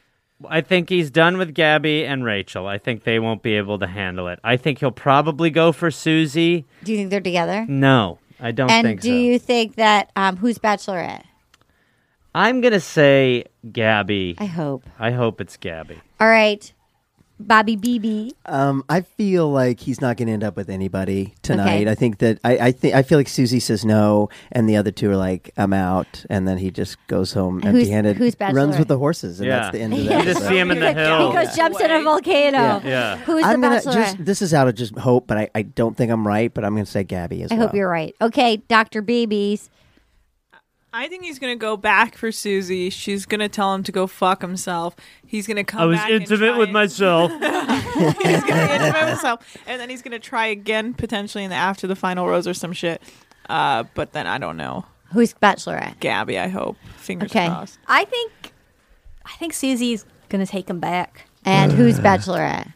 I think he's done with Gabby and Rachel. I think they won't be able to handle it. I think he'll probably go for Susie. Do you think they're together? No, I don't And think do so. you think that um, who's Bachelorette? I'm going to say Gabby. I hope. I hope it's Gabby. All right, Bobby B B. Um, I feel like he's not going to end up with anybody tonight. Okay. I think that I, I think I feel like Susie says no, and the other two are like, "I'm out," and then he just goes home Who's- empty-handed, who's runs Bachelor? with the horses, and Yeah. that's the end of Yeah. that. You just see him in the He hill. goes, jumps in a volcano. Yeah. Yeah. Who's I'm the gonna Bachelorette? just. This is out of just hope, but I, I don't think I'm right. But I'm going to say Gabby as I well. hope you're right. Okay, Doctor Babies. I think he's gonna go back for Susie. She's gonna tell him to go fuck himself. He's gonna come. I was back and intimate try with and- myself. he's gonna be intimate with himself, and then he's gonna try again potentially in the after the final rose or some shit. Uh, but then I don't know. Who's Bachelorette? Gabby, I hope. Fingers Okay. crossed. I think, I think Susie's going to take him back. And who's Bachelorette?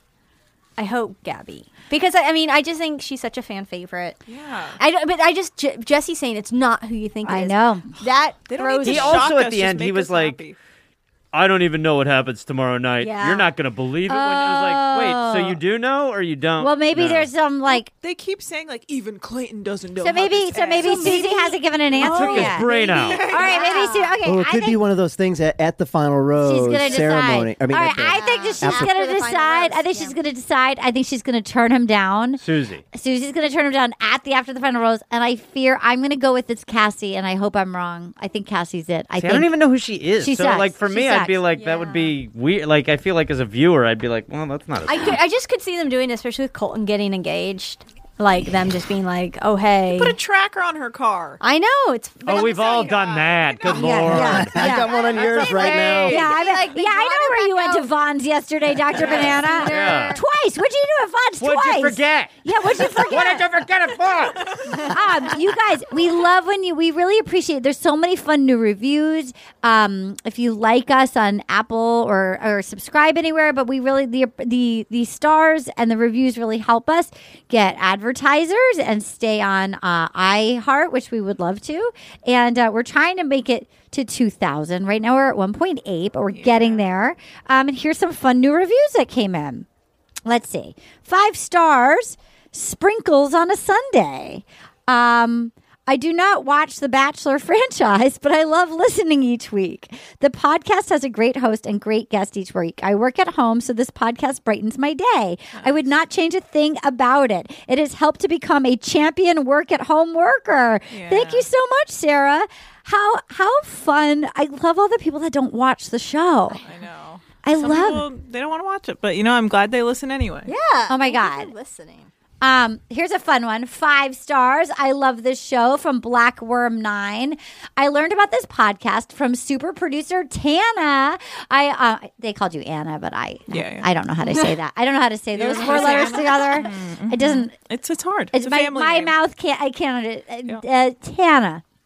I hope Gabby. Because, I, I mean, I just think she's such a fan favorite. Yeah. I don't, but I just, J- Jesse's saying it's not who you think it I is. know. That They don't throws need He to me. also shock at us, the just end, he make was us like, happy. I don't even know what happens tomorrow night. Yeah. You're not going to believe it. When it was like, wait, so you do know or you don't? Well, maybe know? there's some like. They keep saying like even Clayton doesn't know. So how maybe, this so maybe ends. Susie hasn't given an answer took his yet. brain out. All right, maybe Susie. Okay, Oh, it I could be think one of those things at, at the final rose she's gonna ceremony. decide. I mean, All at right, the- I think that she's After- gonna After the final decide. rose, I think yeah. she's gonna decide. I think she's gonna turn him down. Susie. Susie's gonna turn him down at the after the final rose, and I fear I'm gonna go with it's Cassie, and I hope I'm wrong. I think Cassie's it. I See, think I don't even know who she is. She so, sucks. like, for She me, I'd be sucks. like, that would be weird. Like, I feel like as a viewer, I'd be like, well, that's not a I, could, I just could see them doing it, especially with Colton getting engaged. Like them just being like, oh, hey. Put a tracker on her car. I know. It's. Oh, we've all done that. Good Yeah, lord. yeah. I got one on yours right now. Yeah, I mean, Like, they yeah, I brought know her where you back went to out. Vaughn's yesterday, Doctor Banana. Yeah. Twice. What'd you do at Vaughn's What'd twice? you forget? Yeah, what'd you forget? What did you forget it for? um, you guys, we love when you. We really appreciate. There's so many fun new reviews. Um, if you like us on Apple or or subscribe anywhere, but we really the the the stars and the reviews really help us get advertisers and stay on uh, iHeart, which we would love to. And uh, we're trying to make it to two thousand. Right now we're at one point eight, but we're getting there. Um, and here's some fun new reviews that came in. Let's see. Five stars, sprinkles on a Sunday. Um, I do not watch the Bachelor franchise, but I love listening each week. The podcast has a great host and great guest each week. I work at home, so this podcast brightens my day. I would not change a thing about it. It has helped to become a champion work at home worker. Thank you so much, Sarah. How how fun. I love all the people that don't watch the show. I know. I Some love people, they don't want to watch it, but you know, I'm glad they listen anyway. Yeah. Oh my Thank you God. for listening. Um, here's a fun one. Five stars. I love this show from Blackworm Nine. I learned about this podcast from super producer Tana. I uh, they called you Anna, but I Yeah, yeah. I don't know how to say that. I don't know how to say those don't know four how to say letters together. It doesn't. It's it's hard. It's, It's, a my family my name. mouth can't. I can't. Uh, Yeah. uh, Tana.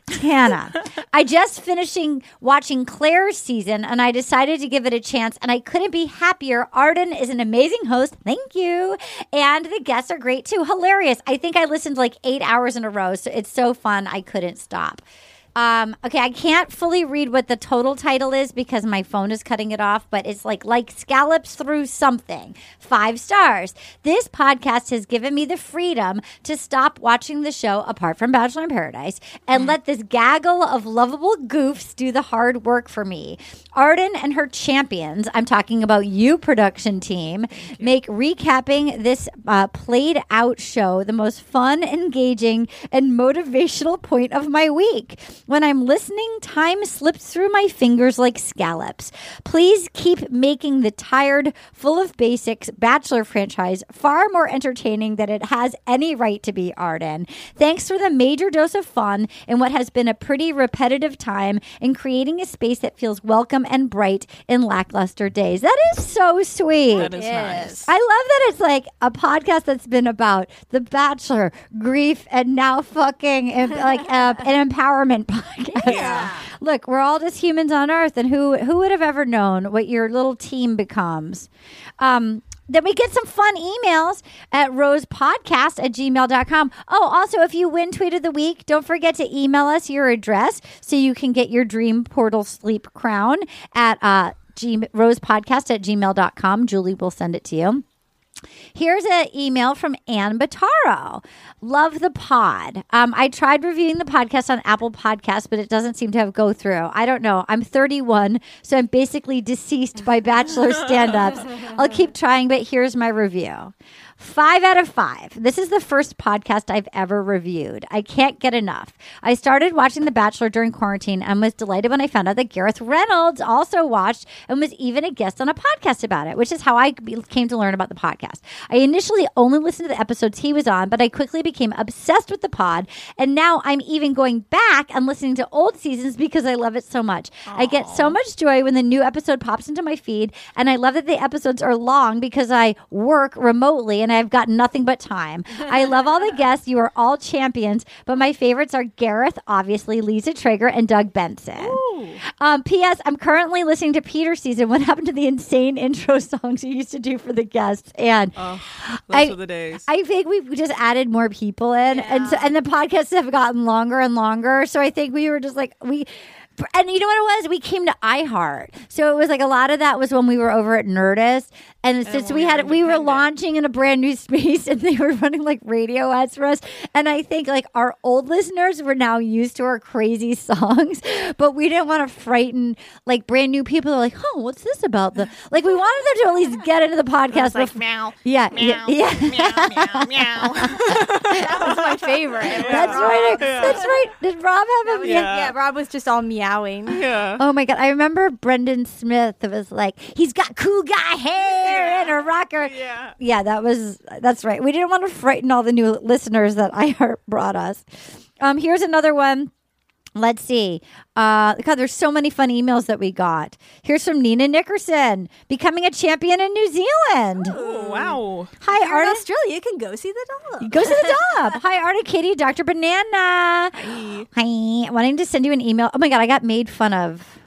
Hannah, I just finishing watching Claire's season and I decided to give it a chance and I couldn't be happier. Arden is an amazing host. Thank you. And the guests are great too. Hilarious. I think I listened like eight hours in a row. So it's so fun. I couldn't stop. Um, okay, I can't fully read what the total title is because my phone is cutting it off, but it's like like scallops through something. Five stars. This podcast has given me the freedom to stop watching the show apart from Bachelor in Paradise and let this gaggle of lovable goofs do the hard work for me. Arden and her champions, I'm talking about you, production team, make recapping this uh, played out show the most fun, engaging, and motivational point of my week. When I'm listening, time slips through my fingers like scallops. Please keep making the tired, full of basics Bachelor franchise far more entertaining than it has any right to be, Arden. Thanks for the major dose of fun in what has been a pretty repetitive time in creating a space that feels welcome and bright in lackluster days. That is so sweet. That is nice. I love that it's like a podcast that's been about The Bachelor, grief, and now fucking uh, like uh, an empowerment podcast. Yeah. Look, we're all just humans on Earth, and who who would have ever known what your little team becomes? Um, then we get some fun emails at rosepodcast at gmail dot com. Oh, also, if you win Tweet of the Week, don't forget to email us your address so you can get your Dream Portal Sleep Crown at uh, G- rosepodcast at gmail dot com. Julie will send it to you. Here's an email from Ann Bataro. Love the pod. Um, I tried reviewing the podcast on Apple Podcasts, but it doesn't seem to have go through. I don't know. I'm thirty-one, so I'm basically deceased by Bachelor stand-ups. I'll keep trying, but here's my review. Five out of five. This is the first podcast I've ever reviewed. I can't get enough. I started watching The Bachelor during quarantine and was delighted when I found out that Gareth Reynolds also watched and was even a guest on a podcast about it, which is how I came to learn about the podcast. I initially only listened to the episodes he was on, but I quickly became obsessed with the pod, and now I'm even going back and listening to old seasons because I love it so much. Aww. I get so much joy when the new episode pops into my feed, and I love that the episodes are long because I work remotely and I've got nothing but time. I love all the guests. You are all champions, but my favorites are Gareth, obviously, Lisa Traeger, and Doug Benson. Um, P S. I'm currently listening to Peter's season. What happened to the insane intro songs you used to do for the guests? And oh, those I, were the days. I think we've just added more people in, Yeah. and so, and the podcasts have gotten longer and longer. So I think we were just like we. And you know what it was? We came to iHeart. So it was like a lot of that was when we were over at Nerdist. And, and since we had, we were launching in a brand new space and they were running like radio ads for us. And I think like our old listeners were now used to our crazy songs, but we didn't want to frighten like brand new people. They're like, oh, what's this about? The Like we wanted them to at least get into the podcast. Like, before- meow, yeah, meow, yeah, yeah. meow, meow, meow. That was my favorite. That's right. That's right. Did Rob have a Yeah. Yeah. yeah, Rob was just all meowing. Yeah. Oh my God. I remember Brendan Smith. It was like, he's got cool guy hair and a rocker. Yeah. Yeah, that was, that's right. We didn't want to frighten all the new listeners that iHeart brought us. Um, here's another one. Let's see. Uh, God, there's so many fun emails that we got. Here's from Nina Nickerson, becoming a champion in New Zealand. Oh, wow. Hi, If you're in Artist. Australia, you can go see the dog. Go to the dog. Hi, Artie, Katie, Doctor Banana. Hi. Hi. Wanting to send you an email. Oh my God, I got made fun of.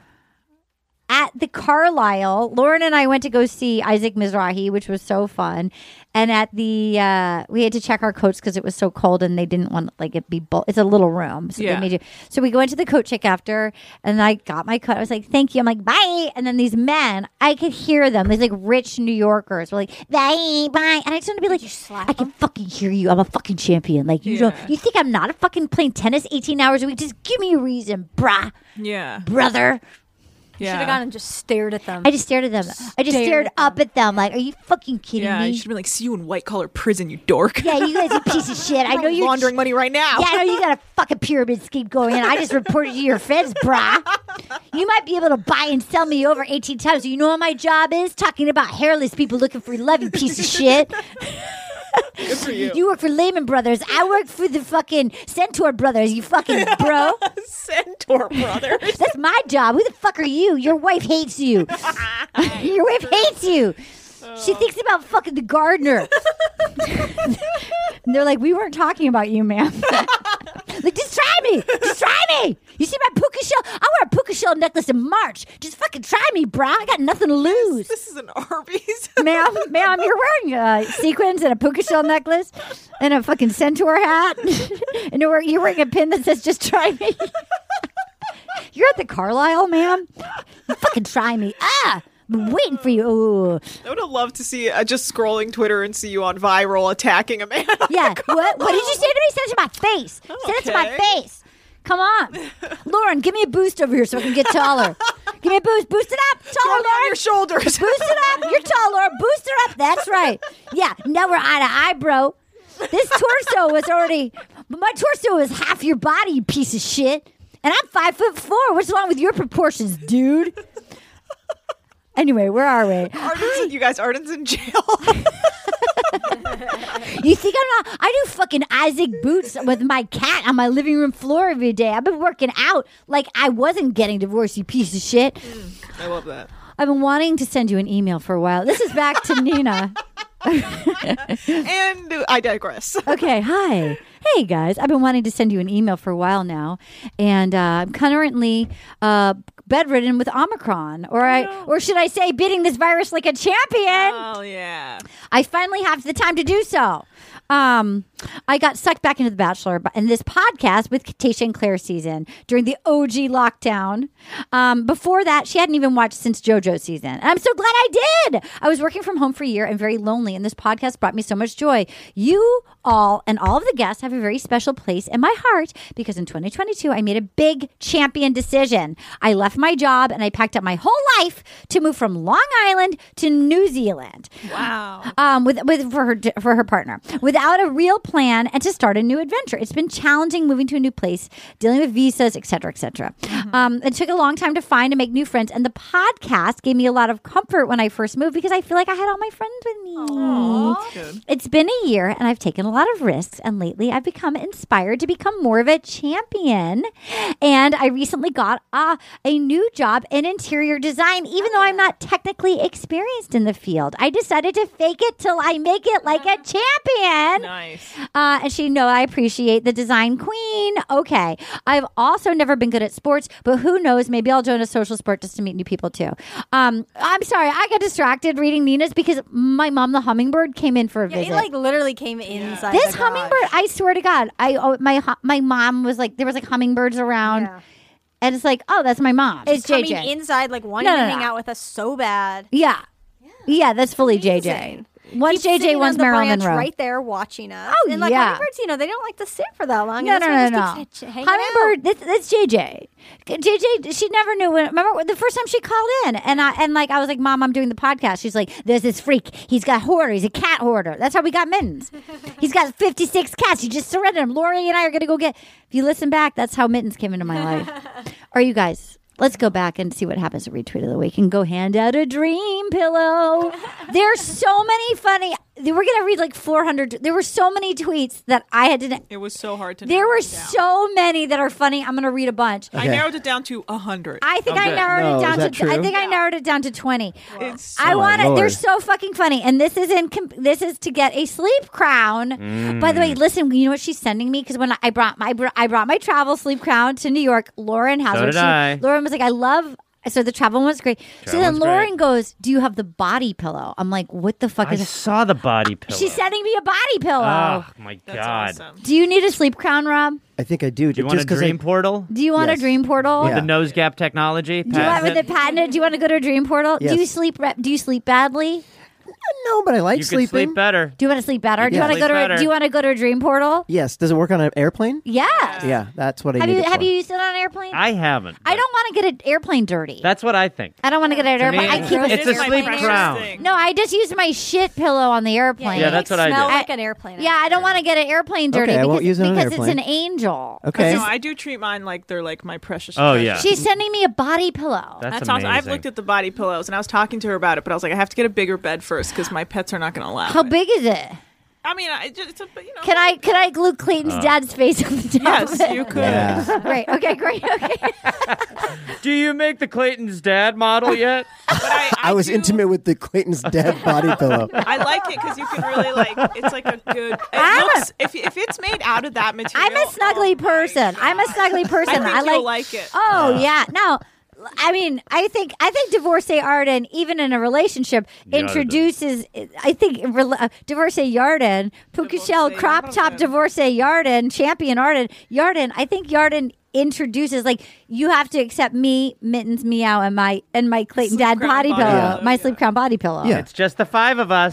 At the Carlisle, Lauren and I went to go see Isaac Mizrahi, which was so fun. And at the, uh, we had to check our coats because it was so cold and they didn't want like it be, bu- it's a little room. So Yeah. they made you, so we go into the coat check after and I got my coat. I was like, thank you. I'm like, bye. And then these men, I could hear them. These like rich New Yorkers were like, bye, bye. And I just want to be like, slap I can fucking hear you. I'm a fucking champion. Like, you Yeah. don't, you think I'm not a fucking playing tennis eighteen hours a week? Just give me a reason, brah, Yeah. brother. Yeah. Should have gone and just stared at them. I just stared at them. I just Stared stared at up at them. Like, are you fucking kidding Yeah, me? you should have been like, see you in white collar prison, you dork. Yeah, you guys are a piece of shit. I know you're laundering money right now. Yeah, I know you got a fucking pyramid scheme going on. I just reported you to your feds, brah. You might be able to buy and sell me over eighteen times. You know what my job is? Talking about hairless people looking for love, you piece of shit. Good for you. You work for Lehman Brothers. I work for the fucking Centaur Brothers, you fucking bro. Centaur brothers. That's my job. Who the fuck are you? Your wife hates you. Your wife hates you. She thinks about fucking the gardener. And they're like, we weren't talking about you, ma'am. Like, just try me. Just try me. You see my puka shell? I wear a puka shell necklace in March. Just fucking try me, bro. I got nothing to lose. This is an Arby's. Ma'am, ma'am, you're wearing uh, sequins and a puka shell necklace and a fucking centaur hat. And you're wearing, you're wearing a pin that says, just try me. You're at the Carlisle, ma'am. You fucking try me. Ah, I'm waiting for you. Ooh. I would have loved to see uh, just scrolling Twitter and see you on viral attacking a man. on Yeah. the What, what did you say to me? Send it to my face. Oh, Send it to my okay. face. Come on. Lauren, give me a boost over here so I can get taller. Give me a boost. Boost it up. Taller, Throw me on Lauren. your shoulders. Boost it up. You're tall, Laura. Boost her up. That's right. Yeah. Now we're eye to eye, bro. This torso was already, but my torso is half your body, you piece of shit. And I'm five foot four. What's wrong with your proportions, dude? Anyway, where are we? Arden's in, you guys, Arden's in jail. You think I'm not? I do fucking Isaac boots with my cat on my living room floor every day. I've been working out like I wasn't getting divorced, you piece of shit. I love that. I've been wanting to send you an email for a while. This is back to Nina. And I digress. Okay, hi. Hey guys, I've been wanting to send you an email for a while now, and uh, I'm currently uh, bedridden with Omicron, or I, or should I say, beating this virus like a champion. Oh, yeah. I finally have the time to do so. Um, I got sucked back into The Bachelor in this podcast with Tasha and Claire season during the O G lockdown. Um, before that, she hadn't even watched since JoJo season. And I'm so glad I did. I was working from home for a year and very lonely, and this podcast brought me so much joy. You all and all of the guests have a very special place in my heart because in twenty twenty-two, I made a big champion decision. I left my job and I packed up my whole life to move from Long Island to New Zealand. Wow. Um, with with for her for her partner, without a real plan and to start a new adventure. It's been challenging moving to a new place, dealing with visas, et cetera, et cetera. Mm-hmm. Um, it took a long time to find and make new friends, and the podcast gave me a lot of comfort when I first moved because I feel like I had all my friends with me. Aww. Good. It's been a year, and I've taken a lot of risks, and lately I've become inspired to become more of a champion. And I recently got uh, a new job in interior design, even though I'm not technically experienced in the field. I decided to fake it till I make it like a champion. Nice. Uh, and she know I appreciate the design queen. Okay. I've also never been good at sports, but who knows? Maybe I'll join a social sport just to meet new people too. Um, I'm sorry. I got distracted reading Nina's because my mom, the hummingbird, came in for a Yeah, visit. it like literally came inside. This the garage. hummingbird, I swear to God, I oh, my hu- my mom was like, there was like hummingbirds around. Yeah. And it's like, oh, that's my mom. It's J coming J. inside, like wanting No, no, to hang no. out with us so bad. Yeah. Yeah, that's fully J J. Amazing. One's Keeps J J, sitting one's on the Marilyn branch Monroe. right there watching us. Oh, and like yeah. hummingbirds, you know, they don't like to sit for that long. No, and no, this no, one no. just keeps hanging Hummingbird, out. this, that's J J. J J, she never knew when. Remember the first time she called in, and I and like I was like, "Mom, I'm doing the podcast." She's like, "There's this freak. He's got hoarder. He's a cat hoarder." That's how we got Mittens. He's got fifty-six cats. He just surrendered them. Lori and I are gonna go get. If you listen back, that's how Mittens came into my life. Are you guys? Let's go back and see what happens to Retweet of the Week and go hand out a dream pillow. There's so many funny. We're going to read like four hundred. There were so many tweets that I had to. It was so hard to There narrow were it down. so many that are funny. I'm going to read a bunch. I Okay. narrowed it down to a hundred. I think Oh, I good. narrowed No, it is down that to. I true? think I narrowed it down to twenty. It's I Oh, want to. Lord. They're so fucking funny, and this is in. com- This is to get a sleep crown. By the way, listen. You know what she's sending me because when I brought my I brought my travel sleep crown to New York, Lauren has So one. did I. Lauren was like, "I love." So the travel one was great. so Travel then one's Lauren great. goes, "Do you have the body pillow?" I'm like, "What the fuck I is?" saw the body pillow. She's sending me a body pillow. Oh my That's god! awesome. Do you need a sleep crown, Rob? I think I do. Do you want a dream portal Do you want Yes. a dream portal? Yeah. with the nose gap technology? Do you want with the patented? Do you want to go to a dream portal? Yes. Do you sleep? re- Do you sleep badly? No, but I like you can sleeping. sleep better. Do you want to sleep better? Do you Yeah. want to go Sleep to? A, better. do you want to go to a dream portal? Yes. Does it work on an airplane? Yes. Yeah, that's what I Have need you it have for. you used it on an airplane? I haven't. I don't want to get an airplane dirty. That's what I think. I don't want to get an To me, airplane. I keep it's it. a sleep my crown. precious thing. No, I just use my shit pillow on the airplane. Yeah, you, that's like, what I smell do. like an airplane. Yeah, I don't want to get an airplane dirty Okay, I because, won't use it on an because it's airplane. an angel. Okay. No, I do treat mine like they're like my precious. Oh, treasure. yeah. She's sending me a body pillow. That's, That's amazing. awesome. I've looked at the body pillows and I was talking to her about it, but I was like, I have to get a bigger bed first because my pets are not going to allow How it. big is it? I mean, I just, it's a, you know. Can I can I glue Clayton's Uh. dad's face on the top Yes, of it? you could. Yeah. Great. Okay, great. Okay. Do you make the Clayton's dad model yet? But I, I was do- intimate with the Clayton's dead body pillow. I like it because you can really like. It's like a good. It I'm a- looks, if if it's made out of that material. I'm a snuggly oh my person. I'm a God. snuggly person. I think I you'll like. like it. Oh yeah. No. I mean, I think I think divorcee Arden, even in a relationship, Yarden. introduces. I think uh, divorcee Yarden, Puka Shell, Divorcee crop top Yarden. divorcee Yarden, champion Arden, Yarden. I think Yarden introduces like you have to accept me, Mittens, Meow, and my and my Clayton Sleep Dad Crown body body pillow, pillow, my yeah. sleep crown body pillow. Yeah. It's just the five of us.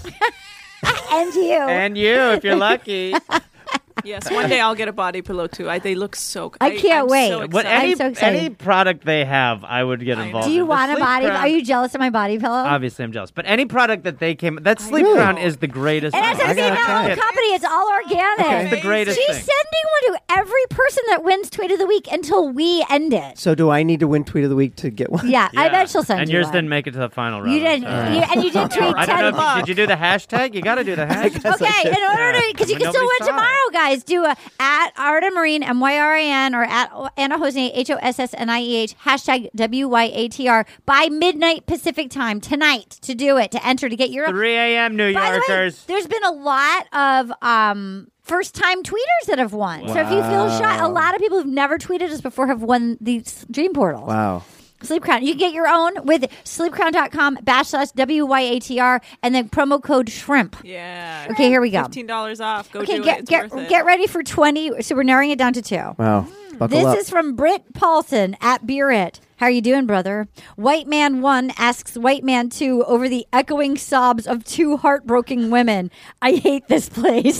and you. And you, if you're lucky. Yes, one day I'll get a body pillow too. I, they look so. I can't I'm wait. So What What excited. any so excited. any product they have, I would get I know. involved. Do you in. The want a Sleep body? Crown- Are you jealous of my body pillow? Obviously, I'm jealous. But any product that they came, that Sleep Really? Crown is the greatest. And it's thing. a I gotta female try it. company. It's all organic. Okay. It's the greatest She's thing. sending one to every person that wins Tweet of the Week until we end it. So do I need to win Tweet of the Week to get one? Yeah, I Yeah. bet she'll send And you yours one. didn't make it to the final round. You didn't, I'm sorry. you, and you did tweet I don't ten. know. If you, did you do the hashtag? You got to do the hashtag. Okay, in order to, because you When can still nobody win saw it. tomorrow, guys. Do a at Arda Marine, M Y R A N, or at Anna Hosnier, H O S S N I E H, hashtag W Y A T R, by midnight Pacific time tonight to do it, to enter, to get your. three a.m. New By the way, Yorkers. there's been a lot of um, first-time tweeters that have won. So if you feel shy, a lot of people who've never tweeted us before have won the Dream Portal. Wow. Sleep Crown. You can get your own with sleep crown dot com backslash W Y A T R and then promo code shrimp. Yeah. Okay, here we go. Fifteen dollars off. Go Okay, do get it. It's get worth it. get ready for twenty. So we're narrowing it down to two. Wow. Buckle This up. is from Britt Paulson at Beerit. How are you doing, brother? White Man one asks White Man two over the echoing sobs of two heartbroken women. I hate this place.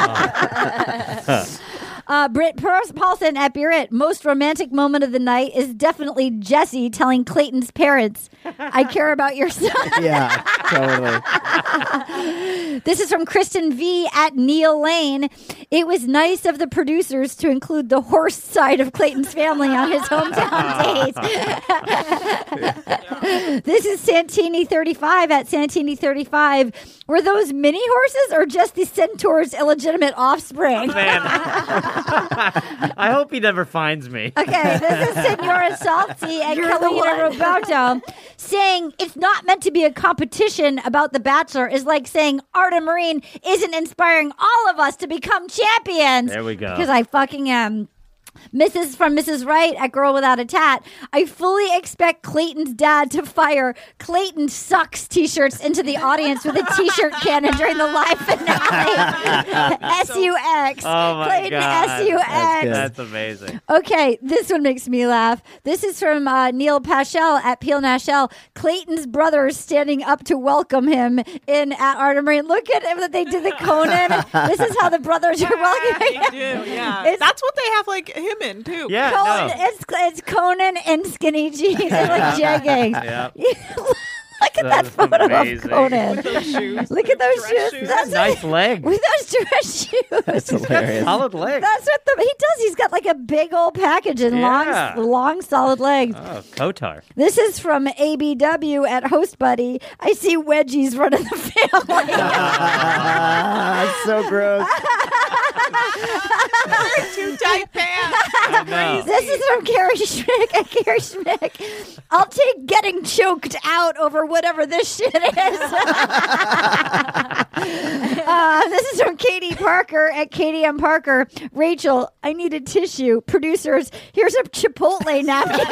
Uh, Britt Pers- Paulson at Beerit. Most romantic moment of the night is definitely Jesse telling Clayton's parents, I care about your son. Yeah, totally. This is from Kristen V at Neil Lane. It was nice of the producers to include the horse side of Clayton's family on his hometown days. This is Santini thirty-five at Santini thirty-five. Were those mini horses or just the centaur's illegitimate offspring? Man. I hope he never finds me. Okay, this is Senora Salty and Carolina Roberto saying it's not meant to be a competition about The Bachelor is like saying Arda Marine isn't inspiring all of us to become champions. There we go. Because I fucking am. Missus from Missus Wright at Girl Without a Tat. I fully expect Clayton's dad to fire Clayton Sucks t-shirts into the audience with a t-shirt cannon during the live finale. S U X. Oh my Clayton God. S U X. That's good. That's amazing. Okay, this one makes me laugh. This is from uh, Neil Paschel at Peel Nashel. Clayton's brothers standing up to welcome him in at Arda Marine. Look at him that they did the Conan. This is how the brothers are welcoming They him. do, yeah. It's- That's what they have like him in too. Yeah, Conan, no. it's it's Conan and skinny jeans and like jeggings. Yeah. Look at that That's photo amazing. of Conan. Those shoes. Look at those Dress shoes. shoes. That's Nice leg. with those dress shoes. That's hilarious. Solid leg. That's what the, he does. He's got like a big old package and Yeah. long, long, solid legs. Oh, Kotar. This is from A B W at Host Buddy. I see wedgies running the family. Ah, so gross. Too tight pants. I know. This is from Carrie Schmick at Carrie Schmick. I'll take getting choked out over whatever this shit is. uh, this is from Katie Parker at Katie M. Parker. Rachel, I need a tissue. Producers, here's a Chipotle napkin.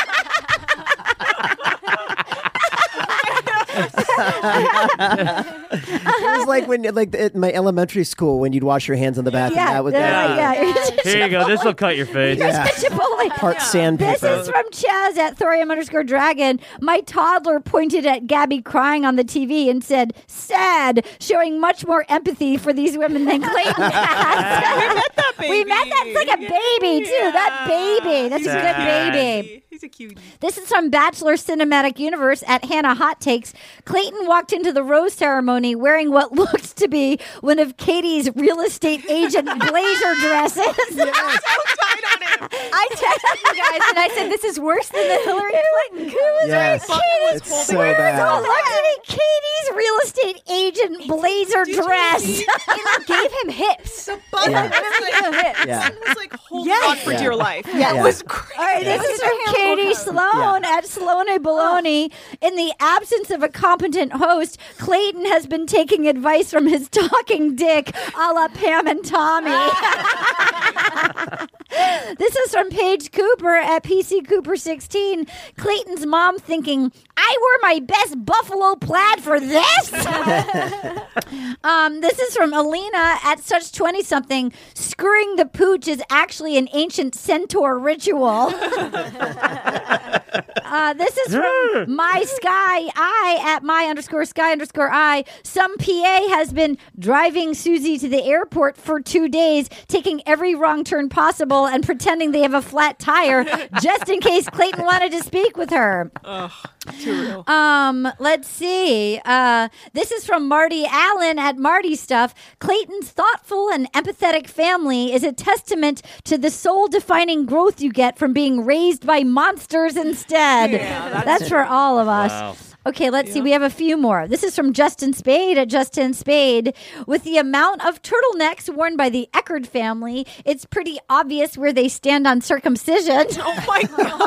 It was like when, like at my elementary school, when you'd wash your hands on the bathroom. yeah, that was they're that. like, yeah. Here's a Here you go. This will cut your face. Yeah. Chipotle. Part This sandpaper. is from Chaz at Thorium underscore Dragon. My toddler pointed at Gabby crying on the T V and said, sad, showing much more empathy for these women than Clayton has. That baby. We met that. It's like a baby, too. That baby. That's a good Sad. baby. He's a cutie. This is from Bachelor Cinematic Universe at Hannah Hot Takes. Clayton walked into the rose ceremony wearing wearing what looked to be one of Katie's real estate agent blazer dresses. I texted you guys and I said, this is worse than the Hillary Clinton. Yes, Button was it's holding so her It bad. looked to be Katie's real estate agent blazer dress. It gave him hips. The button Yeah. was like, Yeah. it was like holding Yes. on for Yeah. dear life. Yeah. It was crazy. All right, this Yeah. is from Katie Sloan at Sloan Baloney. In the absence of a competent host, Clayton has been taking advice from his talking dick, a la Pam and Tommy. This is from Paige Cooper at P C Cooper sixteen. Clayton's mom thinking, I wore my best buffalo plaid for this. um, this is from Alina at such twenty something. Screwing the pooch is actually an ancient centaur ritual. Uh, this is from my sky I at my underscore sky underscore I. Some P A has been driving Susie to the airport for two days, taking every wrong turn possible and pretending they have a flat tire just in case Clayton wanted to speak with her. Too real. Um, let's see. Uh, this is from Marty Allen at Marty Stuff. Clayton's thoughtful and empathetic family is a testament to the soul-defining growth you get from being raised by monsters instead. Yeah, that's, for all of us. Wow. Okay, let's see. We have a few more. This is from Justin Spade at Justin Spade. With the amount of turtlenecks worn by the Eckerd family, it's pretty obvious where they stand on circumcision. Oh my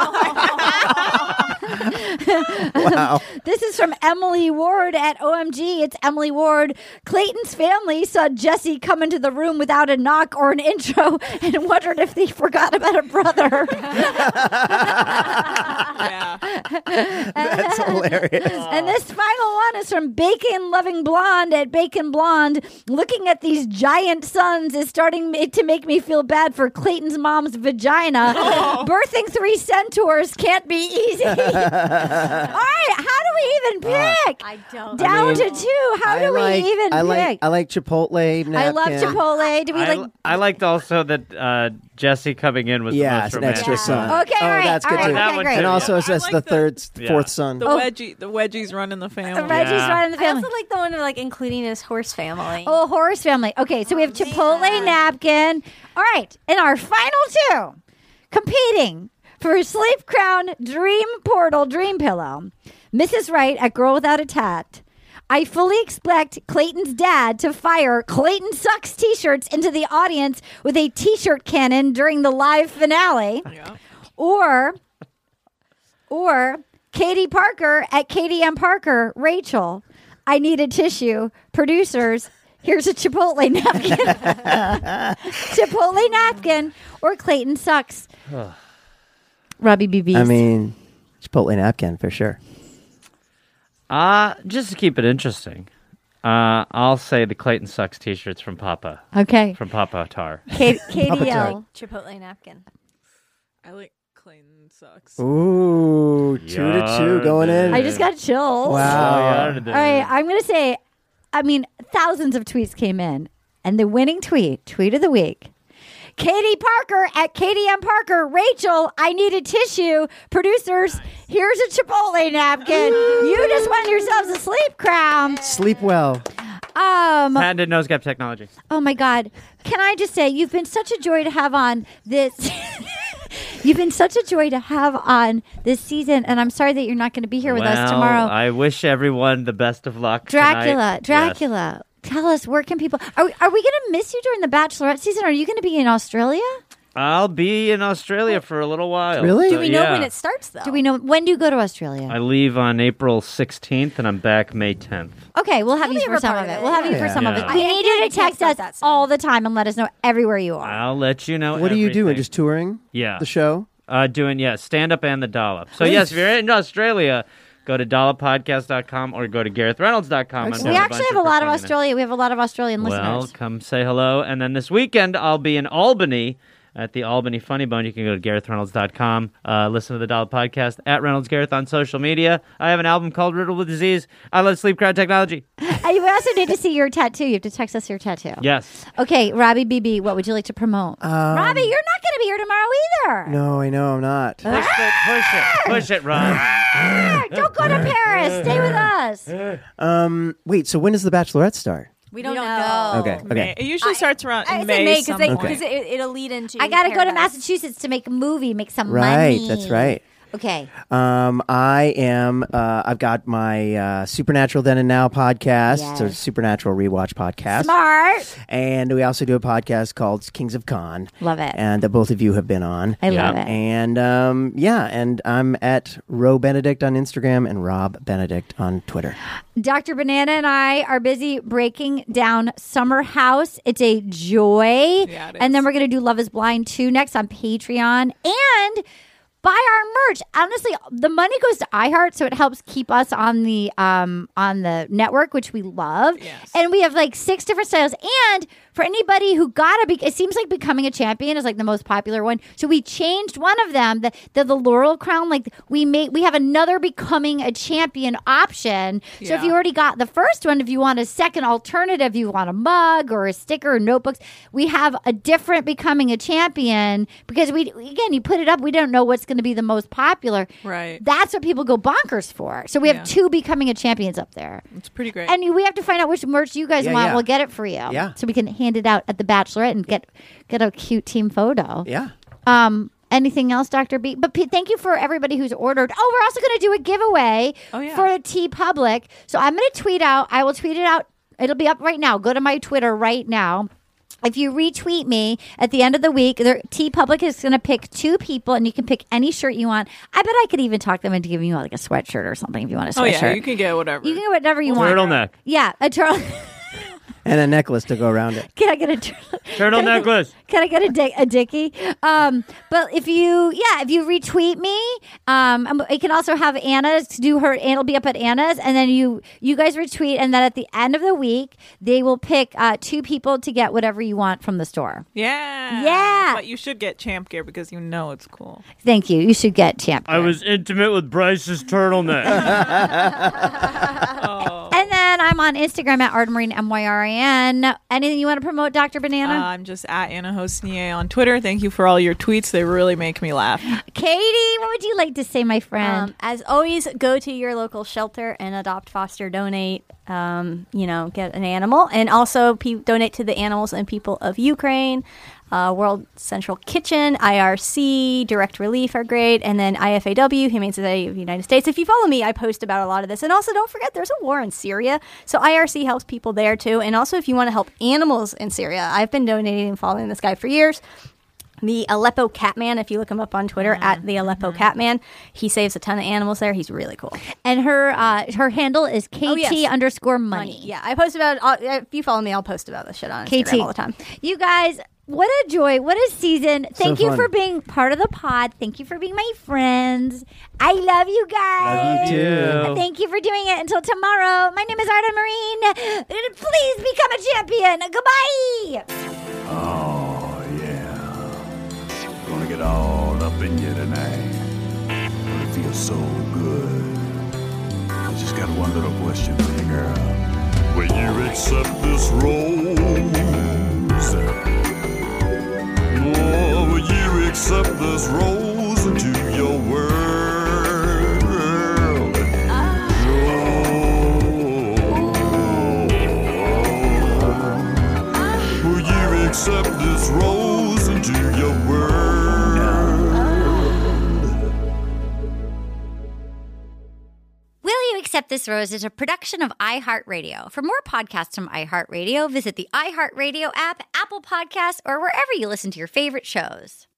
god. Wow. This is from Emily Ward at O M G. It's Emily Ward. Clayton's family saw Jesse come into the room without a knock or an intro and wondered if they forgot about a brother. Yeah. That's hilarious. And this final one is from Bacon Loving Blonde at Bacon Blonde. Looking at these giant suns is starting me- to make me feel bad for Clayton's mom's vagina. Birthing three centaurs can't be easy. All right, how do we even pick? I don't Down I mean, to two. How do I we like, even I pick? like I like Chipotle napkin. I love Chipotle. Do we I, like? I liked also that uh, Jesse coming in was Yeah, the it's most an extra romantic. son. Okay, oh, all right, that's all good right, too. That okay, one great. too, And also, I it's that's like the the- third, Yeah. fourth son. The Oh. wedgie, the wedgie's running the family. Reggie's Yeah. running the I family. also like the one of like including his horse family. Oh, horse family. Okay, so we have Chipotle napkin. All right, and our final two competing for Sleep Crown Dream Portal Dream Pillow. Missus Wright at Girl Without a Tat. I fully expect Clayton's dad to fire Clayton Sucks t-shirts into the audience with a t-shirt cannon during the live finale. Yeah. Or, or Katie Parker at Katie M. Parker. Rachel, I need a tissue. Producers, here's a Chipotle napkin. Chipotle napkin or Clayton Sucks. Robbie B. Beast. I mean, Chipotle napkin for sure. Uh, just to keep it interesting, uh, I'll say the Clayton Sucks t-shirts from Papa, okay. from Papa Tar. Kate, Katie Papa L. Chipotle napkin. I like Clayton Sucks. Ooh, two to two going in. I just got chills. Wow. All right, I'm going to say, I mean, thousands of tweets came in, and the winning tweet, tweet of the week, Katie Parker at Katie M. Parker. Rachel, I need a tissue. Producers, here's a Chipotle napkin. You just won yourselves a sleep crown. Sleep well. Um, Patented nose gap technology. oh my God. Can I just say, you've been such a joy to have on this. You've been such a joy to have on this season, and I'm sorry that you're not going to be here with us Well, tomorrow. I wish everyone the best of luck. Dracula, tonight. Dracula. Tell us, where can people? Are we, are we going to miss you during the Bachelorette season? Are you going to be in Australia? Yes. I'll be in Australia for a little while. Really? So, Do we know yeah. when it starts though? Do we know when do you go to Australia? I leave on April sixteenth and I'm back May tenth. okay, we'll have You'll you be for a some part of of it. it. We'll have you for Yeah. some of it. Yeah. We I- need I you can't to text start us that soon. all the time and let us know everywhere you are. I'll let you know. What are you doing? everything. Just touring yeah, the show? uh, doing yeah, stand up and the dollop. So yes, if you're in Australia, go to dollop podcast dot com or go to gareth reynolds dot com. Excellent. we actually have a lot of Australia. Australia. We have a lot of Australian Well, listeners. come say hello. And then this weekend, I'll be in Albany at the Albany Funny Bone. You can go to gareth reynolds dot com, uh, listen to the Doll Podcast, at Reynolds Gareth on social media. I have an album called Riddled with Disease. I love sleep crowd technology. And you also need to see your tattoo. You have to text us your tattoo. Yes. Okay, Robbie B B, what would you like to promote? Um, Robbie, you're not going to be here tomorrow either. No, I know I'm not. Push it, push it, push it, Ron. Don't go to Paris. Stay with us. Um, wait. So when does the Bachelorette start? We don't, We don't know. know. Okay. May. Okay. It usually starts around I in say May. May because some they, point. cause it, it'll lead into I got to go to Paradise. Massachusetts to make a movie, make some Right. money. That's right. Okay. Um, I am. Uh, I've got my uh, Supernatural Then and Now podcast, Yes. so Supernatural Rewatch podcast, Smart. and we also do a podcast called Kings of Con. Love it. and that both of you have been on. I Yeah. love it. And um, yeah, and I'm at Ro Benedict on Instagram and Rob Benedict on Twitter. Doctor Banana and I are busy breaking down Summer House. It's a joy. Yeah, it and is. then we're going to do Love is Blind two next on Patreon. And buy our merch. Honestly, the money goes to iHeart, so it helps keep us on the um on the network, which we love. Yes. And we have like six different styles. And for anybody who gotta be, it seems like Becoming a Champion is like the most popular one. So we changed one of them, the the, the Laurel Crown. Like we made, we have another Becoming a Champion option. So if Yeah. you already got the first one, if you want a second alternative, you want a mug or a sticker or notebooks, we have a different Becoming a Champion because we again, you put it up, we don't know what's going to be the most popular. Right. That's what people go bonkers for. So we have Yeah. two Becoming a Champions up there. It's pretty great. And we have to find out which merch you guys Yeah, want. yeah. We'll get it for you. Yeah. So we can hand it out at the Bachelorette and get get a cute team photo. Yeah. Um. Anything else, Doctor B? But P- thank you for everybody who's ordered. Oh, we're also going to do a giveaway Oh, yeah. for T Public. So I'm going to tweet out. I will tweet it out. It'll be up right now. Go to my Twitter right now. If you retweet me at the end of the week, there, T Public is going to pick two people, and you can pick any shirt you want. I bet I could even talk them into giving you like a sweatshirt or something if you want a oh sweatshirt. yeah, you can get whatever. You can get whatever you want. Turtleneck. Yeah, a turtle. And a necklace to go around it. Can I get a turtle? Turtle Can I get- necklace. Can I get a, dick, a dickie? Um, but if you, yeah, if you retweet me, um, um, you can also have Anna's do her. Anna will be up at Anna's, and then you you guys retweet, and then at the end of the week, they will pick uh, two people to get whatever you want from the store. yeah. Yeah. But you should get champ gear because you know it's cool. Thank you. You should get champ. I was intimate with Bryce's turtleneck. And then I'm on Instagram at Artemarine M Y R I N. Anything you want to promote, Doctor Uh, Banana? I'm just at Anna Hosnier on Twitter. Thank you for all your tweets. They really make me laugh. Katie, what would you like to say, my friend? Um, as always, go to your local shelter and adopt, foster, donate. Um, you know, get an animal, and also pe- donate to the animals and people of Ukraine. Uh, World Central Kitchen, I R C, Direct Relief are great, and then I F A W, Humane Society of the United States. If you follow me, I post about a lot of this. And also, don't forget, there's a war in Syria, so I R C helps people there too. And also, if you want to help animals in Syria, I've been donating and following this guy for years. The Aleppo Catman, if you look him up on Twitter, at the Aleppo Catman, he saves a ton of animals there. He's really cool. and her uh, her handle is K T Oh, yes. underscore money. Money. Yeah, I post about, uh, if you follow me, I'll post about this shit on Instagram K T all the time. You guys, what a joy. What a season. Thank you fun. for being part of the pod. Thank you for being my friends. I love you guys. Love you too. And thank you for doing it. Until tomorrow, my name is Arda Marine. Please become a champion. Goodbye. Oh, yeah. Gonna get all up in you tonight. Gonna feel so good. I just got one little question for you, girl. Will you accept this rose? Oh, will you accept this rose into your world? Oh. Will you accept this rose into your world? Will You Accept This Rose is a production of iHeartRadio. For more podcasts from iHeartRadio, visit the iHeartRadio app, Apple Podcasts, or wherever you listen to your favorite shows.